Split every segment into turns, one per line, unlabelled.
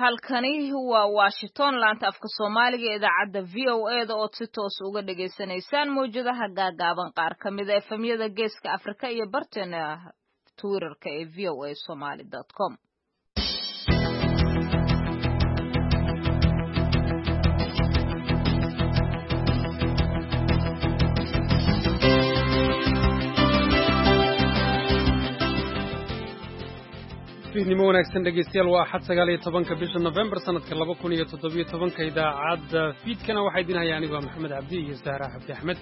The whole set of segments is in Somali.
halkani waa Washington laanta afka Soomaaliga ee idaacadda VOA da oo si toos uga dhageysanaysaan mowjadaha gaagaaban qaar kamid ah efemyada geeska Afrika iyo barteena Twitterka ee voasomali.com.
fiidnimo wanaagsan dhegeystayaal waa axad 19 bisha November sanadka 2017 idaacadda fiidkana waxaa idin haya anigu Maxamed Cabdi iyo Sahra Xabdi Axmed.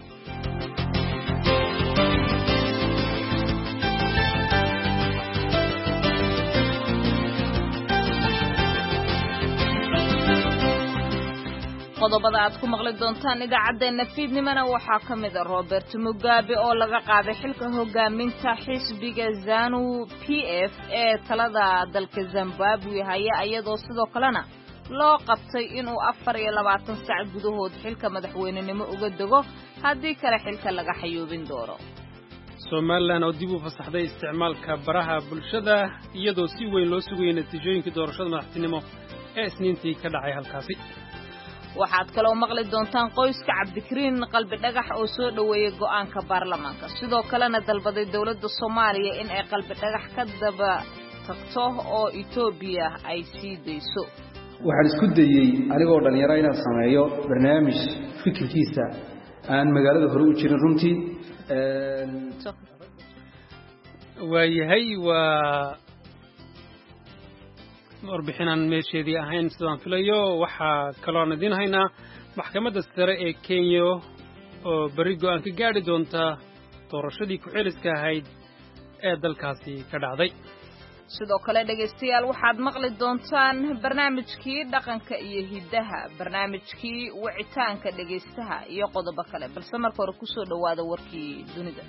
qodobada aad ku maqli doontaan idaacadeena fiidnimana waxaa kamid ah Robert Mugabe oo laga qaaday xilka hogaaminta xisbiga ZANU-PF ee talada dalka Zimbabwe haya iyadoo sidoo kalena loo qabtay inuu 24 saac gudahood xilka madaxweynenimo uga dago haddii kale xilka laga xayoobin doono.
Somaliland oo dib u fasaxday isticmaalka baraha bulshada iyadoo si weyn loo sugayay natiijooyinka doorashada madaxtinimo ee Isniintii ka dhacay halkaasi.
waxaad kaloo maqli doontaan qoyska Cabdikariin qalbi dhagax oo soo dhaweeyay go'aanka baarlamaanka sidoo kalena dalbaday dawladda Soomaaliya in ay qalbi dhagax ka daba tagto oo Itoobiya ay sii deyso.
waxaan isku dayay anigoo dhalinyaro inaan sameeyo barnaamij fikirkiisa aan magaalada hore u jirin runtii
waa warbixinaan meesheedii ahayn sidaan filayo waxaa kaloo aan idin haynaa maxkamadda sare ee Kenya oo bari go'aan ka gaari doonta doorashadii ku xiliska ahayd ee dalkaasi ka dhacday.
sidoo kale dhageystayaal waxaad maqli doontaan barnaamijkii dhaqanka iyo hidaha barnaamijkii wicitaanka dhageystaha iyo qodobo kale balse marka hore ku soo dhawaada warkii dunida.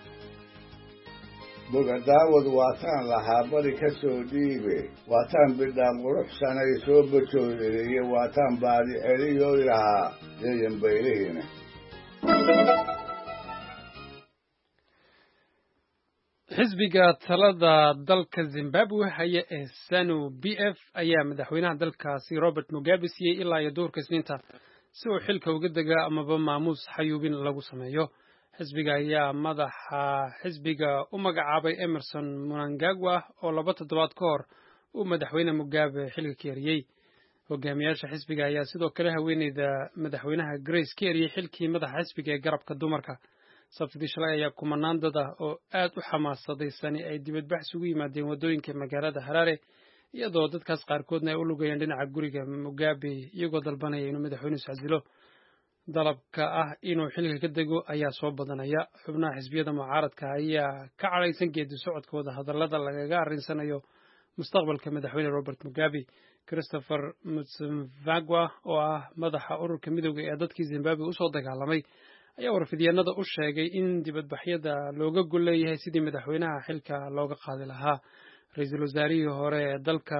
bogadaawad waataan lahaa bari ka soo dhiibe waataan bidhaan quruxsanay soo bajoodeeye waataan baadi celiyooy lahaa yeeyan baylihine
xisbiga talada dalka Zimbabwe haya ee ZANU-PF ayaa madaxweynaha dalkaasi Robert Mugabe siiyay ilaa iyo doorka Isniinta si uu xilka uga daga amaba maamuus xayuubin lagu sameeyo. xisbiga ayaa madaxa xisbiga u magacaabay Emerson Mnangagwa oo 2 toddobaad ka hor uu madaxweyne Mugabe xilka ka yariyay. hogaamiyaasha xisbiga ayaa sidoo kale haweeneyda madaxweynaha Grace ka yariyay xilkii madaxa xisbiga ee garabka dumarka. sabtidii shalay ayaa kumanaan dad ah oo aad u xamaasadaysan ay dibadbax isugu yimaadeen wadooyinka magaalada Harare iyadoo dadkaas qaarkoodna ay u lugayeen dhinaca guriga Mugabe iyagoo dalbanaya inuu madaxweynuhu iscasilo. dalabka ah inuu xilka ka dego ayaa soo badanaya. xubnaha xisbiyada mucaaradka ayaa ka cadhaysan geedi socodkooda hadallada lagaga arrinsanayo mustaqbalka madaxweyne Robert Mugabe. Christopher Mutsimvagwa oo ah madaxa ururka midowga ee dadkii Zimbabwe u soo dagaalamay ayaa warfidyeennada u sheegay in dibadbaxyada looga gol leeyahay sidii madaxweynaha xilka looga qaadi lahaa. ra'iisul wasaarihii hore ee dalka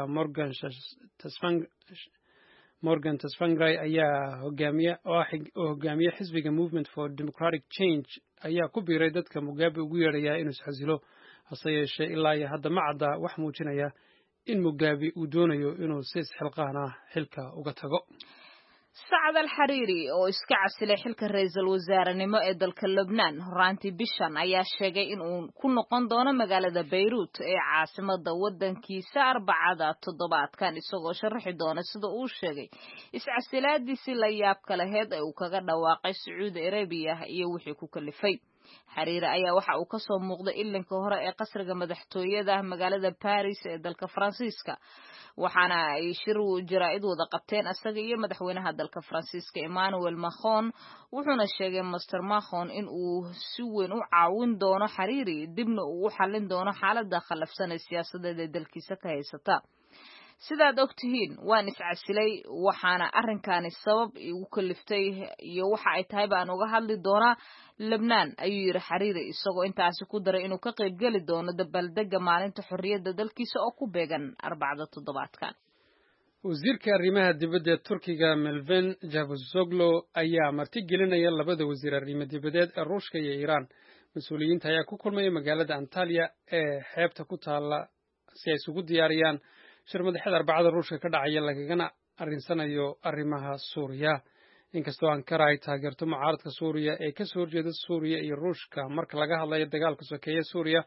Morgan Tsvangirai ayaa hogaamiye xisbiga Movement for Democratic Change ayaa ku biiray dadka Mugabe ugu yeedhaya inuu isxasilo hase yeeshee ilaa iyo hadda ma cadda wax muujinaya in Mugabe uu doonayo inuu si isxilqaan ah xilka uga tago.
Saad al-Hariri oo iska casilay xilka ra'iisul wasaarenimo ee dalka Lebanon horaantii bishan ayaa sheegay in uu ku noqon doono magaalada Beirut ee caasimadda waddankiisa Arbacada toddobaadkan isagoo sharaxi doona sida uu sheegay iscasilaadiisii la yaabka lahayd ee uu kaga dhawaaqay Sacuudi Arabiya iyo wixii ku kalifay. Hariri ayaa waxa uu ka soo muuqday ilinka hore ee qasriga madaxtooyada magaalada Paris ee dalka Faransiiska waxaana ay shir jaraa'id wada qabteen asaga iyo madaxweynaha dalka Faransiiska Emmanuel Macron wuxuuna sheegay Mr Macron in uu si weyn u caawin doono Hariri dibna uu u xallin doono xaaladda khilafsan ee siyaasadeed ee dalkiisa ka haysata. sidaad ogtihiin waan iscasilay waxaana arrinkaani sabab igu kaliftay iyo waxa ay tahay baan uga hadli doonaa Lebanon ayuu yiri Hariri isagoo intaasi ku daray inuu ka qayb gali doono dabaaldega maalinta xorriyadda dalkiisa oo ku beegan Arbacada toddobaadkan.
wasiirka arrimaha dibadda Turkiga Mevlut Cavusoglu ayaa martigelinaya labada wasiir arrimaha dibadda ee Ruushka iyo Iran. mas'uuliyiinta ayaa ku kulmay magaalada Antalya ee xeebta ku taala si ay isugu diyaariyaan shir madaxeed Arbacada Ruushka ka dhacaya lagagana arinsanayo arrimaha Suuriya. Inkastoo Ankara ay taageerto mucaaradka Suuriya ee ka soo horjeeda Suuriya iyo Ruushka marka laga hadlayo dagaalka sokeeye Suuriya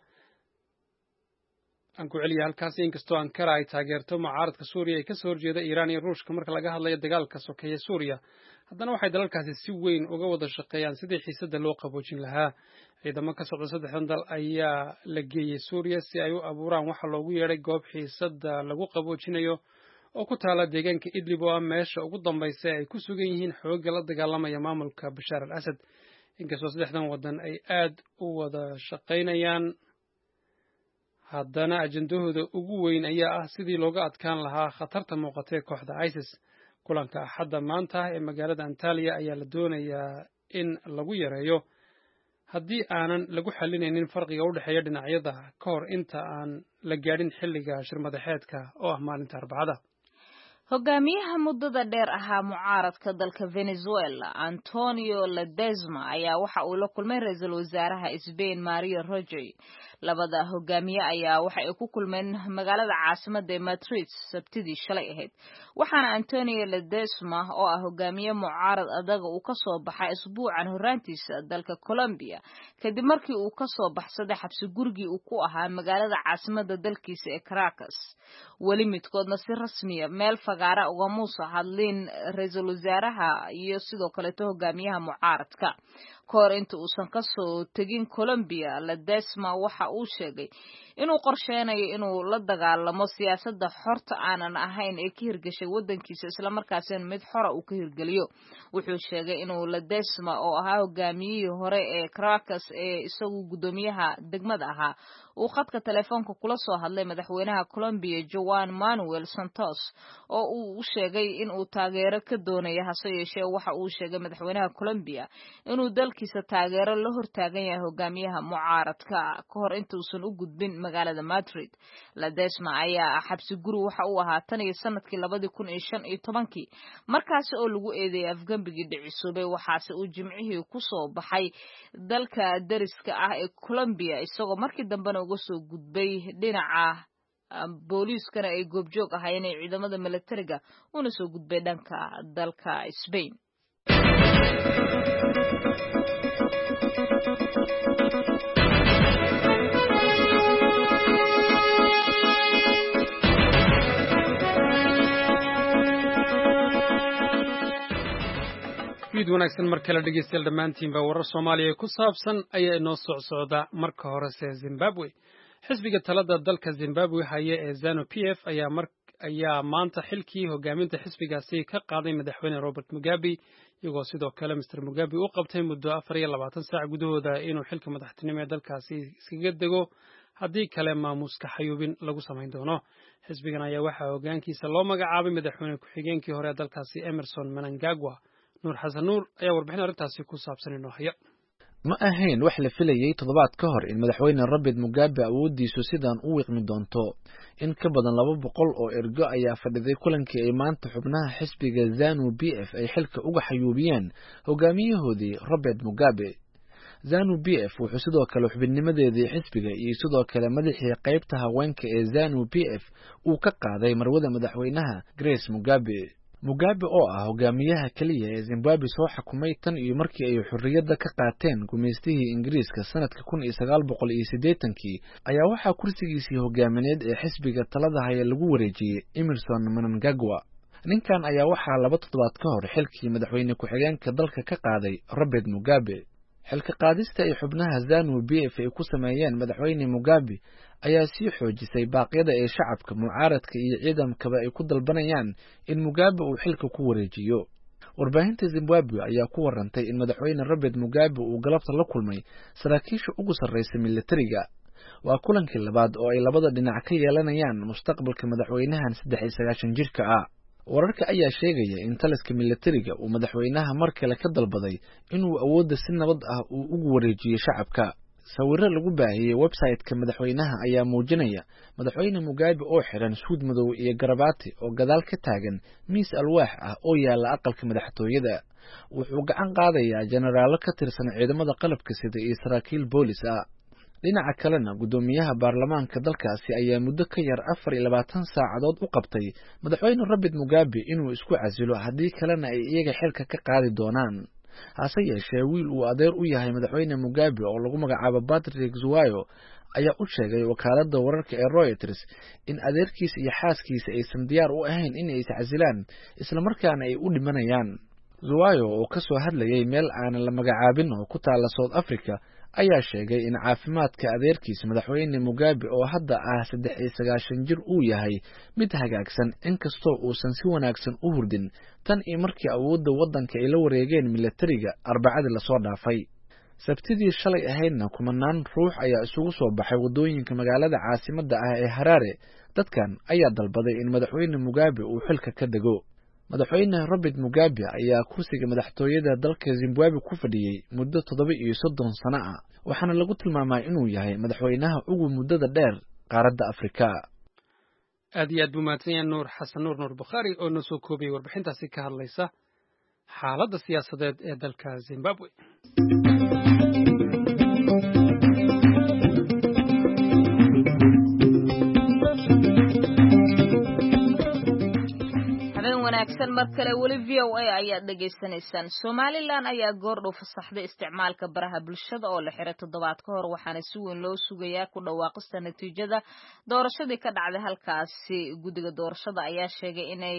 inkastoo Ankara ay taageerto mucaaradka Suuriya ee ka soo horjeeda Iiraan iyo Ruushka marka laga hadlayo dagaalka sokeeye Suuriya, haddana waxay dalalkaasi si weyn uga wada shaqeeyaan sidii xiisadda loo qaboojin lahaa. Ciidamo ka socda saddexdan dal ayaa la geeyey Suuriya si ay u abuuraan waxa loogu yeedhay goob xiisadda lagu qaboojinayo oo ku taala deegaanka Idlib oo ah meesha ugu dambaysa ay ku sugan yihiin xoogga la dagaalamaya maamulka Bashaar al-Asad. Inkastoo saddexdan waddan ay aad u wada shaqaynayaan, haddana ajandahooda ugu weyn ayaa ah sidii looga adkaan lahaa khatarta muuqata ee kooxda ISIS. Kulanka Axadda maanta ee magaalada Antalya ayaa la doonayaa in lagu yareeyo haddii aanan lagu xalinaynin farqiga u dhexeeya dhinacyada ka hor inta aan la gaadhin xilliga shir madaxeedka oo ah maalinta Arbacada.
Hogaamiyaha muddada dheer ahaa mucaaradka dalka Venezuela Antonio Ledezma ayaa waxa uu la kulmay ra'iisul wasaaraha Spain Mario Rajoy. Labada hogaamiye ayaa waxa ay ku kulmeen magaalada caasimadda ee Madrid Sabtidii shalay ahayd. Waxaana Antonio Ledezma oo ah hogaamiye mucaarad adaga uu ka soo baxay isbuucan horaantiisa dalka Colombia kadib markii uu ka soo baxsaday xabsi gurigii uu ku ahaa magaalada caasimadda dalkiisa ee Caracas. Weli midkoodna si rasmi ah meel fagaara uga muusa hadlin ra'iisul wasaaraha iyo sidoo kale hogaamiyaha mucaaradka. Kahor inta uusan ka soo tegin Colombia, Ledezma waxa uu sheegay inuu qorsheynayo inuu la dagaalamo siyaasadda xorta aanan ahayn ee ka hirgashay waddankiisa isla markaasina mid xora uu ka hirgeliyo. Wuxuu sheegay inuu Ledezma oo ahaa hogaamiyihii hore ee Caracas ee isagu gudoomiyaha degmada ahaa uu khadka telefoonka kula soo hadlay madaxweynaha Colombia Juan Manuel Santos oo uu sheegay inuu taageero ka doonayo. hase yeeshee waxa uu sheegay madaxweynaha Colombia inuu dalkiisa taageero la hortaagan yahay hogaamiyaha mucaaradka ka hor intuusan u gudbin magaalada Madrid. Ledezma ayaa xabsi guri waxa uu ahaa tan iyo sanadkii 2015 markaas oo lagu eedeeyay afgambigii dhicisoobay. waxaase uu jimcihii ku soo baxay dalka dariska ah ee Colombia isagoo markii dambena uga soo gudbay dhinaca booliiskana ay goobjoog ahaayeen ee ciidamada militariga una soo gudbay dhanka dalka Spain.
Fiid wanaagsan mar kale dhegeystayaal dhammaantiinba warar Soomaaliya ku saabsan ayaa inoo socda marka horese Zimbabwe. Xisbiga talada dalka Zimbabwe haya ee ZANU-PF ayaa maanta xilkii hogaaminta xisbigaasi ka qaaday madaxweyne Robert Mugabe, iyagoo sidoo kale Mr. Mugabe u qabtay muddo 24 saac gudahooda inuu xilka madaxtinimo ee dalkaasi iskaga dego haddii kale maamuuska xayuubin lagu samayn doono. Xisbigan ayaa waxaa hoggaankiisa loo magacaabay madaxweyne ku-xigeenkii hore ee dalkaasi Emerson Mnangagwa. Nuur Xasan Nuur ayaa warbixin arrintaasi ku saabsan inoo haya.
ma ahayn wax la filayay toddobaad ka hor in madaxweyne Robert Mugabe awoodiisu sidan u wiiqmi doonto. in ka badan 200 oo ergo ayaa fadhiday kulankii ay maanta xubnaha xisbiga ZANU-PF ay xilka uga xayuubiyeen hogaamiyahoodii Robert Mugabe. ZANU-PF wuxuu sidoo kale xubinnimadeedii xisbiga iyo sidoo kale madaxii qaybta haweenka ee ZANU-PF uu ka qaaday marwada madaxweynaha Grace Mugabe. Mugabe oo ah hogaamiyaha kaliya ee Zimbabwe soo xukumay tan iyo markii ay xurriyadda ka qaateen gumeystihii Ingiriiska sanadka 1980 ayaa waxaa kursigiisii hogaamineed ee xisbiga talada haya lagu wareejiyay Emerson Mnangagwa. ninkan ayaa waxaa 2 toddobaad ka hor xilkii madaxweyne ku-xigeenka dalka ka qaaday Robert Mugabe. xilka qaadista ay xubnaha ZANU-PF ay ku sameeyeen madaxweyne Mugabe ayaa sii xoojisay baaqyada ee shacabka mucaaradka iyo ciidamkaba ay ku dalbanayaan in Mugabe uu xilka ku wareejiyo. warbaahinta Zimbabwe ayaa ku warantay in madaxweyne Robert Mugabe uu galabta la kulmay saraakiisha ugu sarreysa militariga. waa kulankii labaad oo ay labada dhinac ka yeelanayaan mustaqbalka madaxweynahan 93 jirka ah. wararka ayaa sheegaya in taliska militariga uu madaxweynaha mar kale ka dalbaday inuu awoodda si nabad ah uu ugu wareejiyo shacabka. sawirro lagu baahiyay website-ka madaxweynaha ayaa muujinaya madaxweyne Mugabe oo xiran suud madow iyo garabaati oo gadaal ka taagan miis alwaax ah oo yaala aqalka madaxtooyada. wuxuu gacan qaadayaa jeneraalo ka tirsan ciidamada qalabka sida iyo saraakiil boolis ah. dhinaca kalena guddoomiyaha baarlamaanka dalkaasi ayaa muddo ka yar 24 saacadood u qabtay madaxweyne Robert Mugabe inuu isku casilo haddii kalena ay iyaga xilka ka qaadi doonaan. hase yeeshee wiil uu adeer u yahay madaxweyne Mugabe oo lagu magacaabo Patrick Zwayo ayaa u sheegay wakaaladda wararka ee Reuters in adeerkiisa iyo xaaskiisa aysan diyaar u ahayn in ay iscasilaan isla markaana ay u dhimanayaan. Zwayo oo ka soo hadlayay meel aan la magacaabin oo ku taala South Africa ayaa sheegay in caafimaadka adeerkiisa madaxweyne Mugabe oo hadda ah 93 jir uu yahay mid hagaagsan inkastoo uusan si wanaagsan u hurdin tan iyo markii awoodda waddanka ay la wareegeen militariga Arbacadii la soo dhaafay. Sabtidii shalay ahaydna kumanaan ruux ayaa isugu soo baxay wadooyinka magaalada caasimadda ah ee Harare. Dadkan ayaa dalbaday in madaxweyne Mugabe uu xilka ka dego. madaxweyne Robert Mugabe ayaa kursiga madaxtooyada dalka Zimbabwe ku fadhiyay muddo 37 sano ah waxaana lagu tilmaamay inuu yahay madaxweynaha ugu muddada dheer qaaradda Afrika.
aad iyo aad buu mahadsan yahay Nuur Xasan Nuur Bukhari oo noo soo koobay warbixintaasi ka hadlaysa xaaladda siyaasadeed ee dalka Zimbabwe.
wanaagsan mar kale weli VOA ayaa dhageysanaysaan. Somaliland ayaa goordhow fasaxday isticmaalka baraha bulshada oo la xiray toddobaad ka hor waxaana si weyn loo sugayaa ku dhawaaqista natiijada doorashadii ka dhacday halkaasi. Guddiga doorashada ayaa sheegay inay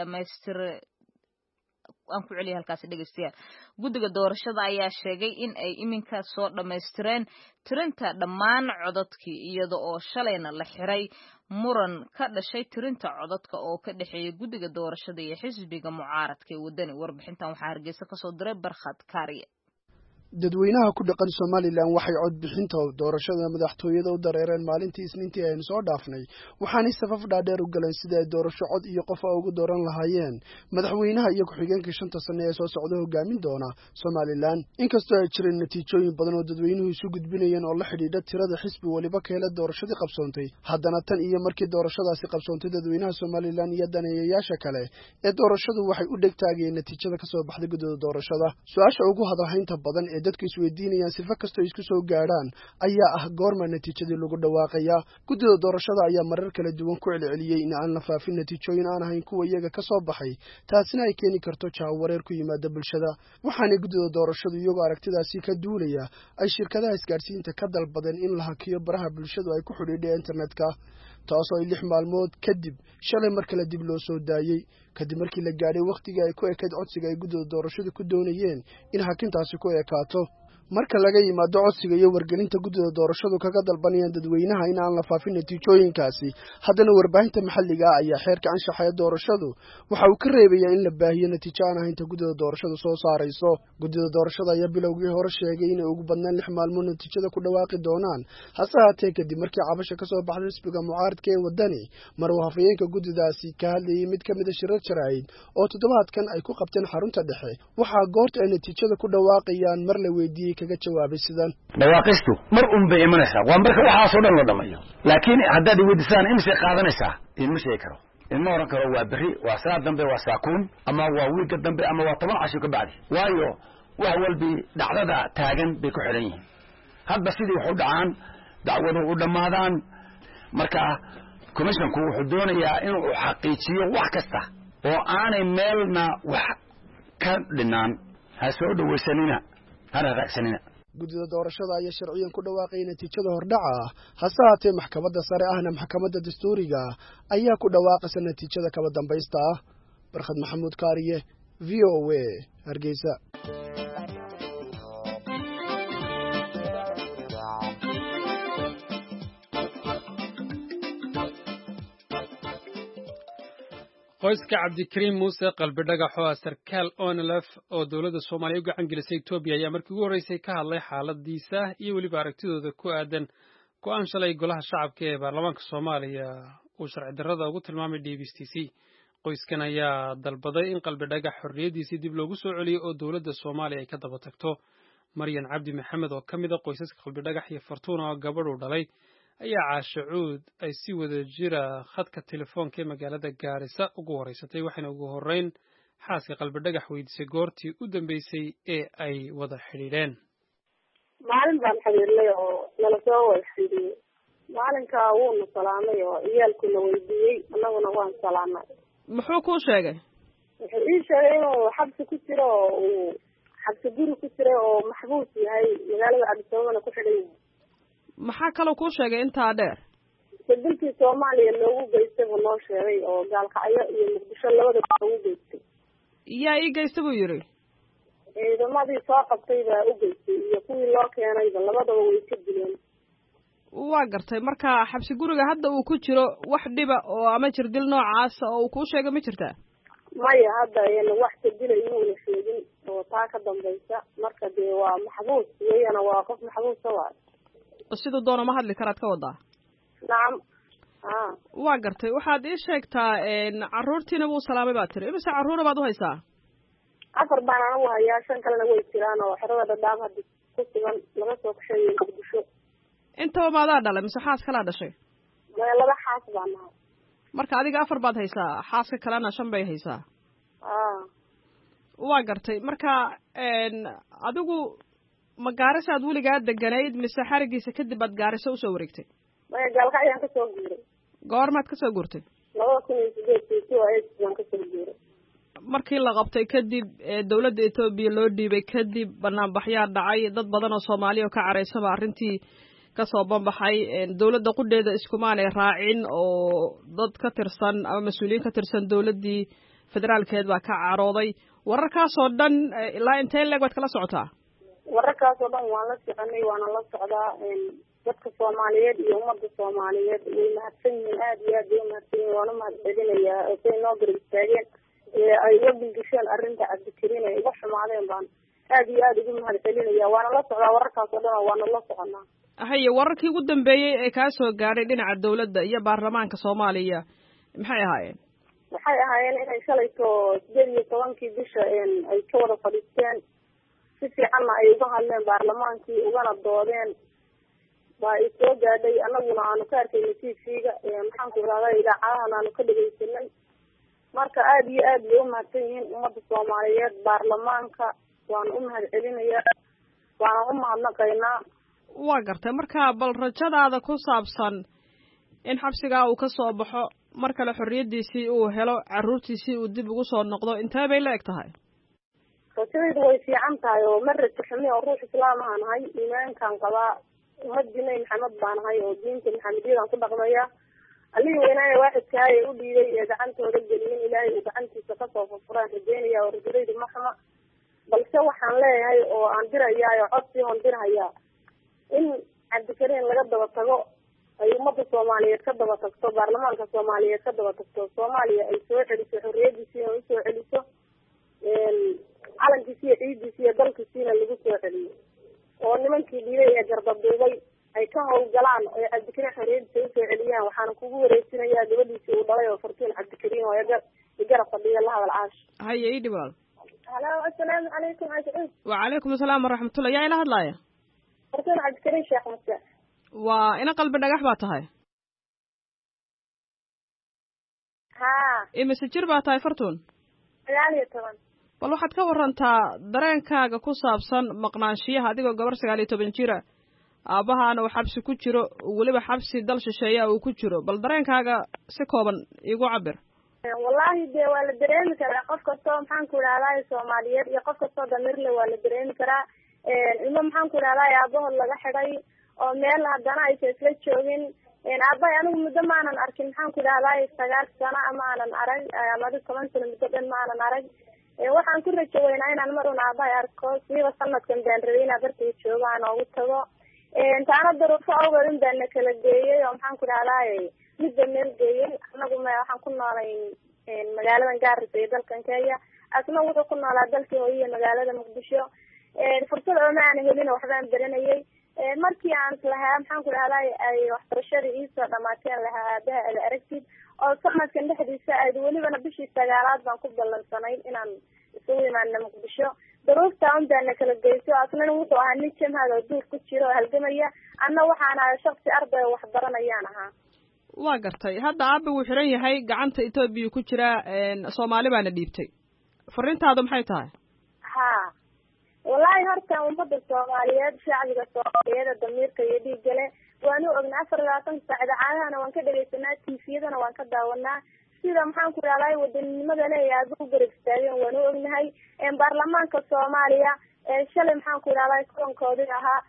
guddiga doorashada ayaa sheegay in ay iminka soo dhammaystireen tirinta dhammaan codadkii iyada oo shalayna la xiray muran ka dhashay tirinta codadka oo ka dhaxeeyay guddiga doorashada iyo xisbiga mucaaradka ee wadani. Warbixintan waxaa Hargeysa ka soo diray Barkhad Kaariye.
dadweynaha ku dhaqan Somaliland waxay cod bixinta doorashada madaxtooyada u dareereen maalintii Isniintii aynu soo dhaafnay waxaanay safaf dhaadheer u galeen sida ay doorasho cod iyo qof ugu dooran lahaayeen madaxweynaha iyo ku-xigeenka 5 sano ee soo socda hogaamin doona Somaliland. inkastoo ay jireen natiijooyin badan oo dadweynuhu isu gudbinayeen oo la xidhiidha tirada xisbi waliba ka helay doorashadii qabsoontay, haddana tan iyo markii doorashadaasi qabsoontay dadweynaha Somaliland iyo daneeyayaasha kale ee doorashadu waxay u dhegtaageen natiijada ka soo baxday guddida doorashada. su'aasha ugu hadalhaynta badan dadku isweydiinayaan sifa kastoo isku soo gaaraan ayaa ah goorma natiijadii lagu dhawaaqaya. guddida doorashada ayaa marar kala duwan ku celceliyay in aan la faafin natiijooyin aan ahayn kuwa iyaga ka soo baxay, taasina ay keeni karto jahawareer ku yimaada bulshada. waxaanay guddida doorashadu iyagoo aragtidaasi ka duulaya ay shirkadaha isgaadhsiinta ka dalbadeen in la hakiyo baraha bulshadu ay ku xidhiidha internetka, taasoo ay 6 maalmood kadib shalay mar kale dib loo soo daayay kadib markii la gaadhay waqtigii ay ku ekayd codsiga ay guddida doorashadu ku doonayeen in hakintaasi ku ekaato. marka laga yimaado codsiga iyo wargelinta guddida doorashadu kaga dalbanayaan dadweynaha in aan la faafin natiijooyinkaasi, haddana warbaahinta maxalliga ah ayaa xeerka anshaxa ee doorashadu waxa uu ka reebayaa in la baahiyo natiijo aan ahaynta guddida doorashadu soo saarayso. guddida doorashada ayaa bilowgii hore sheegay inay ugu badnaan 6 maalmood natiijada ku dhawaaqi doonaan, hase haatee kadib markii cabasho ka soo baxday xisbiga mucaaradka ee wadani mar uu hafayeenka guddidaasi ka hadlayay mid ka mid ah shirar jaraa'id oo toddobaadkan ay ku qabteen xarunta dhexe waxaa goorta ay natiijada ku dhawaaqayaan mar la weydiiyey kaga jawaabay sidan:
dhawaaqistu mar bay imanaysaa, waa marka waxaasoo dhan la dhamayo. laakiin haddaad iweydisaan imisay qaadanaysaa ima sheegi karo, ima oran karo waa berri, waa saa dambe, waa saakuun, ama waa wiilka dambe, ama waa 10 casho ka bacdi. waayo wax walbi dhacdada taagan bay ku xidhan yihiin. hadba sidii wax u dhacaan dacwadu u dhammaadaan. marka commissionku wuxuu doonayaa inuu xaqiijiyo wax kasta oo aanay meelna wax ka dhinaan. ha soo dhawaysanina, hana raacsanina.
guddida doorashada ayaa sharciyan ku dhawaaqay natiijada hordhaca ah, hase haatee maxkamadda sare ahna maxkamadda dastuuriga ayaa ku dhawaaqaysa natiijada kaba dambaysta ah. Barkhad Maxamuud Kaariye, VOA, Hargeysa.
qoyska Cabdikariim Muuse qalbi dhagaxo sarkaal ONLF oo dawladda Soomaaliya u gacan gelisay Itoobiya ayaa markii ugu horeysay ka hadlay xaaladiisa iyo weliba aragtidooda ku aadan go'aan shalay golaha shacabka ee baarlamaanka Soomaaliya uu sharci darrada ugu tilmaamay DBCC. qoyskan ayaa dalbaday in qalbi dhagax xorriyadiisii dib loogu soo celiyo oo dawladda Soomaaliya ay ka daba tagto. Maryan Cabdi Maxamed oo ka mid ah qoysaska qalbi dhagax iyo Fartuuna oo gabadh u dhalay ayaa caashacuud ay si wada jira khadka telefoonka ee magaalada Gaarisa ugu horeysatay, waxayna ugu horeyn xaaska qalbi dhagax weydiisay goortii u dambeysay ee ay wada xidhiidheen.
maalin baan xiriirnay oo nala soo waysiiyey maalinka wuuna salaamay oo ciyaalkuna weydiiyey annaguna waan salaamay.
muxuu kuu sheegay?
wuxuu ii sheegay inuu xabsi ku jiro oo uu xabsi guri ku jiro oo maxbuus yahay magaalada Cabdisabaabna ku xidhan yahay.
maxaa kaloo kuu sheegay intaa dheer?
dalkii Soomaaliya loogu geystay buu noo sheegay oo gaalkacyo iyo Muqdisho labadaba loogu geystay.
yaa ii geystay buu yidhi?
ciidamadii soo qabtay baa u geystay iyo kuwii loo keenayba labadaba way ka dileen.
waa gartay. marka xabsi guriga hadda uu ku jiro wax dhiba oo ama jirdil noocaasa oo uu kuu sheegay ma jirtaa?
maya hadda wax kadila inuuna sheegin oo taa ka dambaysa marka dee waa maxbuus iyana waa qof maxbuusa waay.
siduu doono ma hadli karaad ka wadaa?
nacam.
waa gartay. waxaad ii sheegtaa carruurtiina wuu salaamay baad tiri. imise carruura baad u haysaa?
4 baan anagu hayaa, 5 kalena way jiraan oo xerada Dadaab hadda ku sugan laga soo kaxeeyay Muqdisho.
intaba maadaa dhalay mise xaas kalaa dhashay?
maya 2 xaas baan nahay.
marka adiga 4 baad haysaa, xaaska kalena 5 bay haysaa. waa gartay. marka adigu ma Gaarisa aad weligaa deganayd mise xarigiisa kadib aad Gaarisa usoo wareegtay?
maya gaalkacyaan kasoo guuray.
goormaad kasoo guurtay?
2008 baan kasoo guuray.
markii la qabtay kadib dawladda Ethiopia loo dhiibay kadib banaanbaxyaa dhacay, dad badan oo Soomaaliya oo ka careysaba arrintii kasoo banbaxay. dawladda qudheeda iskumaanay raacin oo dad ka tirsan ama mas'uuliyiin ka tirsan dawladdii federaalkeed baa ka carooday. wararkaasoo dhan ilaa intee leeg baad kala socotaa?
wararkaasoo dhan waan la soconay, waana la socdaa. dadka Soomaaliyeed iyo ummadda Soomaaliyeed way mahadsan yihiin, aad iyo aad bay mahadsan yihiin. waana mahadcelinayaa oo say noo garab istaageen ay uga bilgisheen arrinta Cabdikariin ay uga xumaadeen baan aad iyo aad ugu mahadcelinayaa. waana la socdaa wararkaasoo dhan waana la soconaa.
haye wararkii ugu dambeeyey ee kaa soo gaadhay dhinaca dawladda iyo baarlamaanka Soomaaliya maxay ahaayeen?
waxay ahaayeen inay shalayto 18 bisha ay ka wada fadhiisteen, si fiicanna ay uga hadleen baarlamaankii ugana doodeen. baa ay soo gaadhay annaguna aanu ka arkayna TV-ga maxaan ku raadayay idaacadahan aanu ka dhagaysanay. marka aad iyo aad bay u mahadsan yihiin ummadda Soomaaliyeed. baarlamaanka waana u mahadcelinayaa, waana u mahadnaqaynaa.
waa gartay. marka bal rajadaada ku saabsan in xabsigaa uu ka soo baxo, mar kale xorriyadiisii uu helo, carruurtiisii uu dib ugu soo noqdo, intee bay la eg tahay?
rajadaydu way fiican tahay oo ma rajo xumi oo ruux islaam ahaan nahay, iimaankaan qabaa. ummadii Nabi Maxamed baan nahay oo diinta maxamediyadaan ku dhaqmaya. allihii weynaaye waaxidkaay u dhiibay ee gacantooda geliyeen ilaahay uu gacantiisa kasoo furfuraan rajeynaya oo rajadaydu ma xuma. balse waxaan leeyahay oo aan dirayaa oo codsi oon dirhayaa in Cabdikariin laga daba tago, ay ummadda Soomaaliyeed ka daba tagto, baarlamaanka Soomaaliyeed ka daba tagto, Soomaaliya ay soo celiso xorriyadiisii oo usoo celiso calankiisi iyo ciidiisi iyo dalkiisiina lagu soo celiyo. oo nimankii dhiibay ee gardaduubay ay ka howlgalaan oo Cabdikariin xorriyadiisa usoo celiyaan. waxaana kugu wareejinayaa gabadhiisii uu dhalay oo Fartuun Cabdikariin oo garab fadhiya la hadal caash.
haye ii dhib walaal.
halo assalaamu calaykum.
wacalaykum assalaam waraxmatullah. yaa ila hadlaaya?
Fartuun Cabdikariin Sheekh Muse.
waa ina qalbi dhagax baa tahay? imise jir baa tahay Fartuun?
19.
bal waxaad ka warantaa dareenkaaga ku saabsan maqnaanshiyaha adigoo gabar 19 jira, aabbahaana uu xabsi ku jiro, weliba xabsi dal shisheeya uu ku jiro. bal dareenkaaga si kooban iigu cabir.
wallaahi dee waa la dareemi karaa qof kastoo maxaan ku idhahdaa Soomaaliyeed iyo qof kastoo damirle waa la dareemi karaa. ilmo maxaan ku idhahdaa aabahood laga xidhay oo meel haddana aysa isla joogin. aabbahay anigu muddo maanan arkin, maxaan ku idhahdaa 9 sano ama aanan arag, ama 10 sano muddo dhan maanan arag. waxaan ku rajo weynaa inaan mar un aabahay arko, siiba sanadkan baan rabay inaan dartiga joogo aan oogu tago. taana daruufo awgeed in baan na kala geeyey oo maxaan ku idhahdaa midba meel geeyey. anagu waxaan ku noolay magaaladan Gaarisa ee dalkan Kenya, asna wuxuu ku noolaa dalkii hooyo magaalada Muqdisho. fursad oo ma aan helin waxbaan baranayay. markii aan lahaa maxaan ku idhahdaa ay waxbarashadii iisoo dhamaateen lahaa aabaha ala aragtid oo sanadkan dhexdiisa aad welibana bishii 9aad baan ku ballansanay inaan isugu imaano Muqdisho. daruufta un baan na kala geyso. asna wuxuu ahaa nin jamhad oo duur ku jiro oo halgamaya, anna waxaan ahay shakhsi arday oo wax baranayaan ahaa.
waa gartay. hadda aabba wuu xiran yahay, gacanta Ethiopia ku jira, Soomaali baana dhiibtay. fariintaadu maxay tahay?
wallaahi horta ummada soomaaliyeed shacbiga soomaaliyeed damiirka iyo dhiigale waanu ognaa 24 saac idaacadahana waan ka dhegeysanaa tviyadana waan ka daawanaa sida maxaan ku idhahdaa wadanimada leeyahay aad u garab istaageen waanu ognahay baarlamaanka soomaaliya shalay maxaan ku idhahdaa kulankoodii ahaa